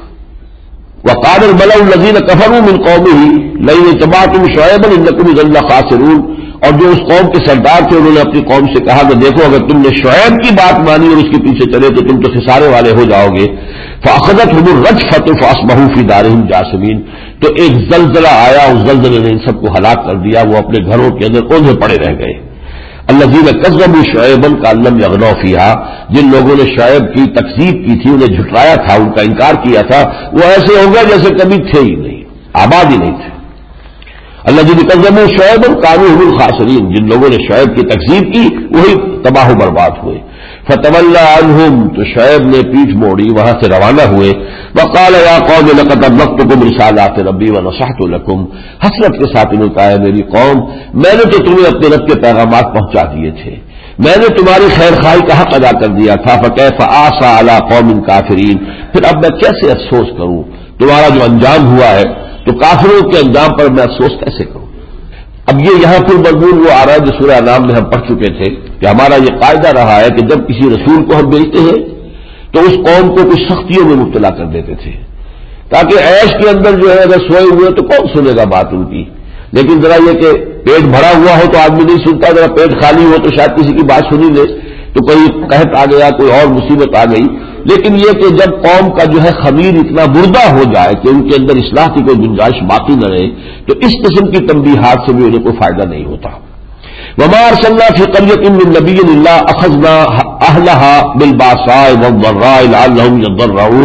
وقال الملأ الذين كفروا من قومه لئن اتبعتم شعيبا انكم اذا لخاسرون، اور جو اس قوم کے سردار تھے انہوں نے اپنی قوم سے کہا کہ دیکھو اگر تم نے شعیب کی بات مانی اور اس کے پیچھے چلے تو تم تو خسارے والے ہو جاؤ گے. فاخذتهم الرجفة فاصبحوا في دارهم جاثمين، تو ایک زلزلہ آیا، اس زلزلے نے ان سب کو ہلاک کر دیا، وہ اپنے گھروں کے اندر اوندھے پڑے رہ گئے. الذين كذبوا شعيبا كأن لم يغنوا فيها، جن لوگوں نے شعیب کی تکذیب کی تھی، انہیں جھٹلایا تھا، ان کا انکار کیا تھا، وہ ایسے ہو گئے جیسے کبھی تھے ہی نہیں، آباد ہی نہیں تھے. الذين كذبوا شعيبا كانوا هم الخاسرين، جن لوگوں نے شعیب کی تکذیب کی وہی تباہ و برباد ہوئے. فتولى عنهم، تو شعیب نے پیٹھ موڑی، وہاں سے روانہ ہوئے. وقال يا قوم لقد ابلغتكم رسالات ربي ونصحت لكم، حسرت کے ساتھ انہوں نے کہا ہے میری قوم میں نے تو تمہیں اپنے رب کے پیغامات پہنچا دیے تھے، میں نے تمہاری خیر خواہی کا حق ادا کر دیا تھا. فكيف آسى على قوم كافرين، پھر اب میں کیسے افسوس کروں، تمہارا جو انجام ہوا ہے تو کافروں کے انجام پر میں افسوس کیسے کروں. اب یہ یہاں پر مضمون وہ آ رہا ہے جو سورہ انعام میں ہم پڑھ چکے تھے کہ ہمارا یہ قاعدہ رہا ہے کہ جب کسی رسول کو ہم بھیجتے ہیں تو اس قوم کو کچھ سختیوں میں مبتلا کر دیتے تھے، تاکہ عیش کے اندر جو ہے اگر سوئے ہوئے تو کون سنے گا بات ان کی. لیکن ذرا یہ کہ پیٹ بھرا ہوا ہو تو آدمی نہیں سنتا، ذرا پیٹ خالی ہو تو شاید کسی کی بات سنی لے، تو کوئی قحط آ گیا، کوئی اور مصیبت آ گئی. لیکن یہ کہ جب قوم کا جو ہے خمیر اتنا مردہ ہو جائے کہ ان کے اندر اصلاح کی کوئی گنجائش باقی نہ رہے، تو اس قسم کی تنبیہات سے بھی انہیں کوئی فائدہ نہیں ہوتا. وما ارسلنا فی قریۃ من نبی الا اخذنا اہلها بالباساء والضراء لعلهم يضرعون،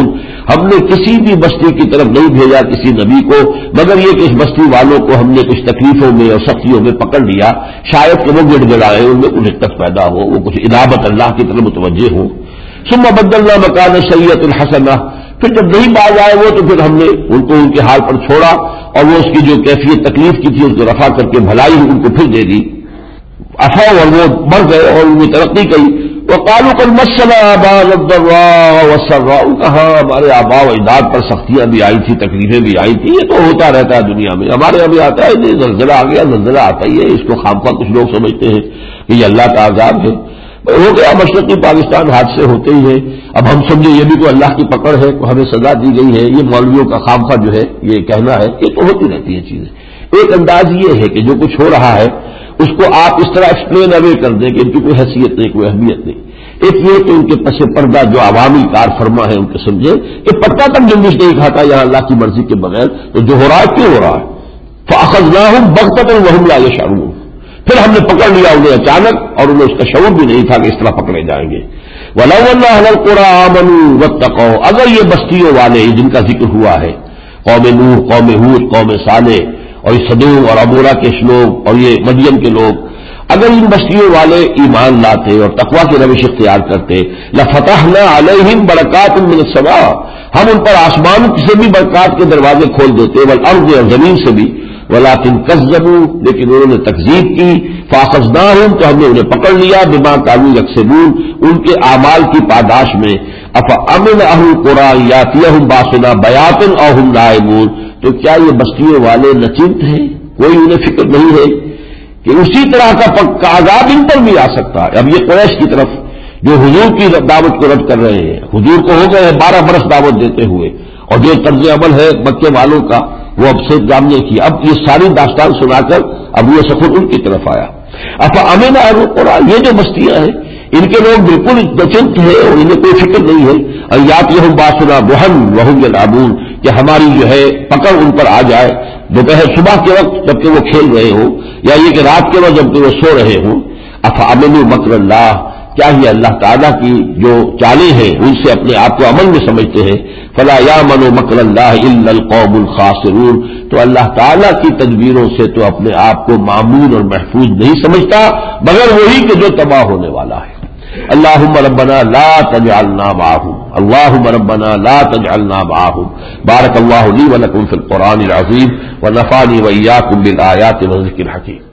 ہم نے کسی بھی بستی کی طرف نہیں بھیجا کسی نبی کو مگر یہ کہ اس بستی والوں کو ہم نے کچھ تکلیفوں میں اور سختیوں میں پکڑ لیا، شاید کہ وہ گڑ گڑائے، ان میں کچھ حدت پیدا ہو، وہ کچھ انابت اللہ کی طرف متوجہ ہوں۔ ثم بدلنا مکان سیئۃ الحسنہ، پھر جب نہیں باز آئے وہ تو پھر ہم نے ان کو ان کے حال پر چھوڑا اور وہ اس کی جو کیفیت تکلیف کی تھی اس کو رفع کر کے بھلائی ان کو پھر دے دی، افا اور وہ بڑھ گئے اور ان کی ترقی کی۔ وقالوا قد مسنا آباءنا الضراء والسراء، کہاں ہمارے آباء و اجداد پر سختیاں بھی آئی تھی، تکلیفیں بھی آئی تھی، یہ تو ہوتا رہتا ہے دنیا میں، ہمارے یہاں بھی آتا ہے، نہیں زلزلہ آ گیا، زلزلہ آتا ہی ہے، اس کو خامخواہ کچھ لوگ سمجھتے ہیں کہ یہ اللہ کا عذاب ہے، ہو گیا، مشرقی پاکستان حادثے ہوتے ہی ہیں، اب ہم سمجھے یہ بھی تو اللہ کی پکڑ ہے، ہمیں سزا دی گئی ہے، یہ مولویوں کا خامخواہ جو ہے یہ کہنا ہے، یہ تو ہوتی رہتی ہیں چیزیں۔ ایک انداز یہ ہے کہ جو کچھ ہو رہا ہے اس کو آپ اس طرح ایکسپلین اوے کر دیں کہ ان کی کوئی حیثیت نہیں، کوئی اہمیت نہیں۔ ایک یہ کہ ان کے پس پردہ جو عوامی کار فرما ہے ان کے سمجھے کہ پتہ تک جنبش نہیں کھاتا یہاں اللہ کی مرضی کے بغیر، تو جو ہو رہا ہے کیوں ہو رہا ہے؟ فأخذناهم بغتة وهم لا يشعرون، پھر ہم نے پکڑ لیا انہیں اچانک اور انہیں اس کا شعور بھی نہیں تھا کہ اس طرح پکڑے جائیں گے۔ وَلَوْ أَنَّ أَهْلَ الْقُرَىٰ آمَنُوا وَاتَّقَوْا، اگر یہ بستیوں والے جن کا ذکر ہوا ہے، قوم نوح، قوم ہود، قوم صالح اور صدوم اور عمورہ کے لوگ اور یہ مدین کے لوگ، اگر ان بستیوں والے ایمان لاتے اور تقویٰ کی روش اختیار کرتے، لَفَتَحْنَا عَلَيْهِمْ بَرَكَاتٍ مِّنَ السَّمَاءِ، ہم ان پر آسمان سے بھی برکات کے دروازے کھول دیتے، وَالْأَرْضِ اور زمین سے بھی، وَلَٰكِن كَذَّبُوا، لیکن انہوں نے تکذیب کی، فَأَخَذْنَاهُمْ، تو ہم نے انہیں پکڑ لیا، بِمَا كَانُوا يَكْسِبُونَ، ان کے اعمال کی پاداش میں۔ أَفَأَمِنَ أَهْلُ الْقُرَىٰ أَن يَأْتِيَهُم بَأْسُنَا بَيَاتًا أَوْ هُمْ نَائِمُونَ، تو کیا یہ بستیوں والے نچنت ہیں، کوئی انہیں فکر نہیں ہے کہ اسی طرح کا پک عذاب ان پر بھی آ سکتا ہے؟ اب یہ قریش کی طرف جو حضور کی دعوت کو رد کر رہے ہیں، حضور کو ہو گئے بارہ برس دعوت دیتے ہوئے، اور جو طرز عمل ہے مکے والوں کا وہ اب سے جامنے کی، اب یہ ساری داستان سنا کر اب یہ سفر ان کی طرف آیا۔ افأمن اہل القریٰ، یہ جو بستیاں ہیں ان کے لوگ بالکل نچنت ہیں اور انہیں کوئی فکر نہیں ہے، ان یاتیہم باسنا ضحی وہم یلعبون، کہ ہماری جو ہے پکڑ ان پر آ جائے دوپہر صبح کے وقت جبکہ وہ کھیل رہے ہوں، یا یہ کہ رات کے وقت جبکہ وہ سو رہے ہوں۔ افامنوا مکر اللہ، کیا ہی اللہ تعالیٰ کی جو چالیں ہیں ان سے اپنے آپ کو عمل میں سمجھتے ہیں؟ فلا یامن مکر اللہ الا القوم الخاسرون، تو اللہ تعالیٰ کی تدبیروں سے تو اپنے آپ کو معمون اور محفوظ نہیں سمجھتا مگر وہی کہ جو تباہ ہونے والا ہے۔ اللہم ربنا لا تجعلنا معهم، اللہم ربنا لا تجعلنا معهم۔ بارک اللہ لی ولکم فی القرآن العظیم ونفعنی وإیاکم بالآیات والذکر الحکیم۔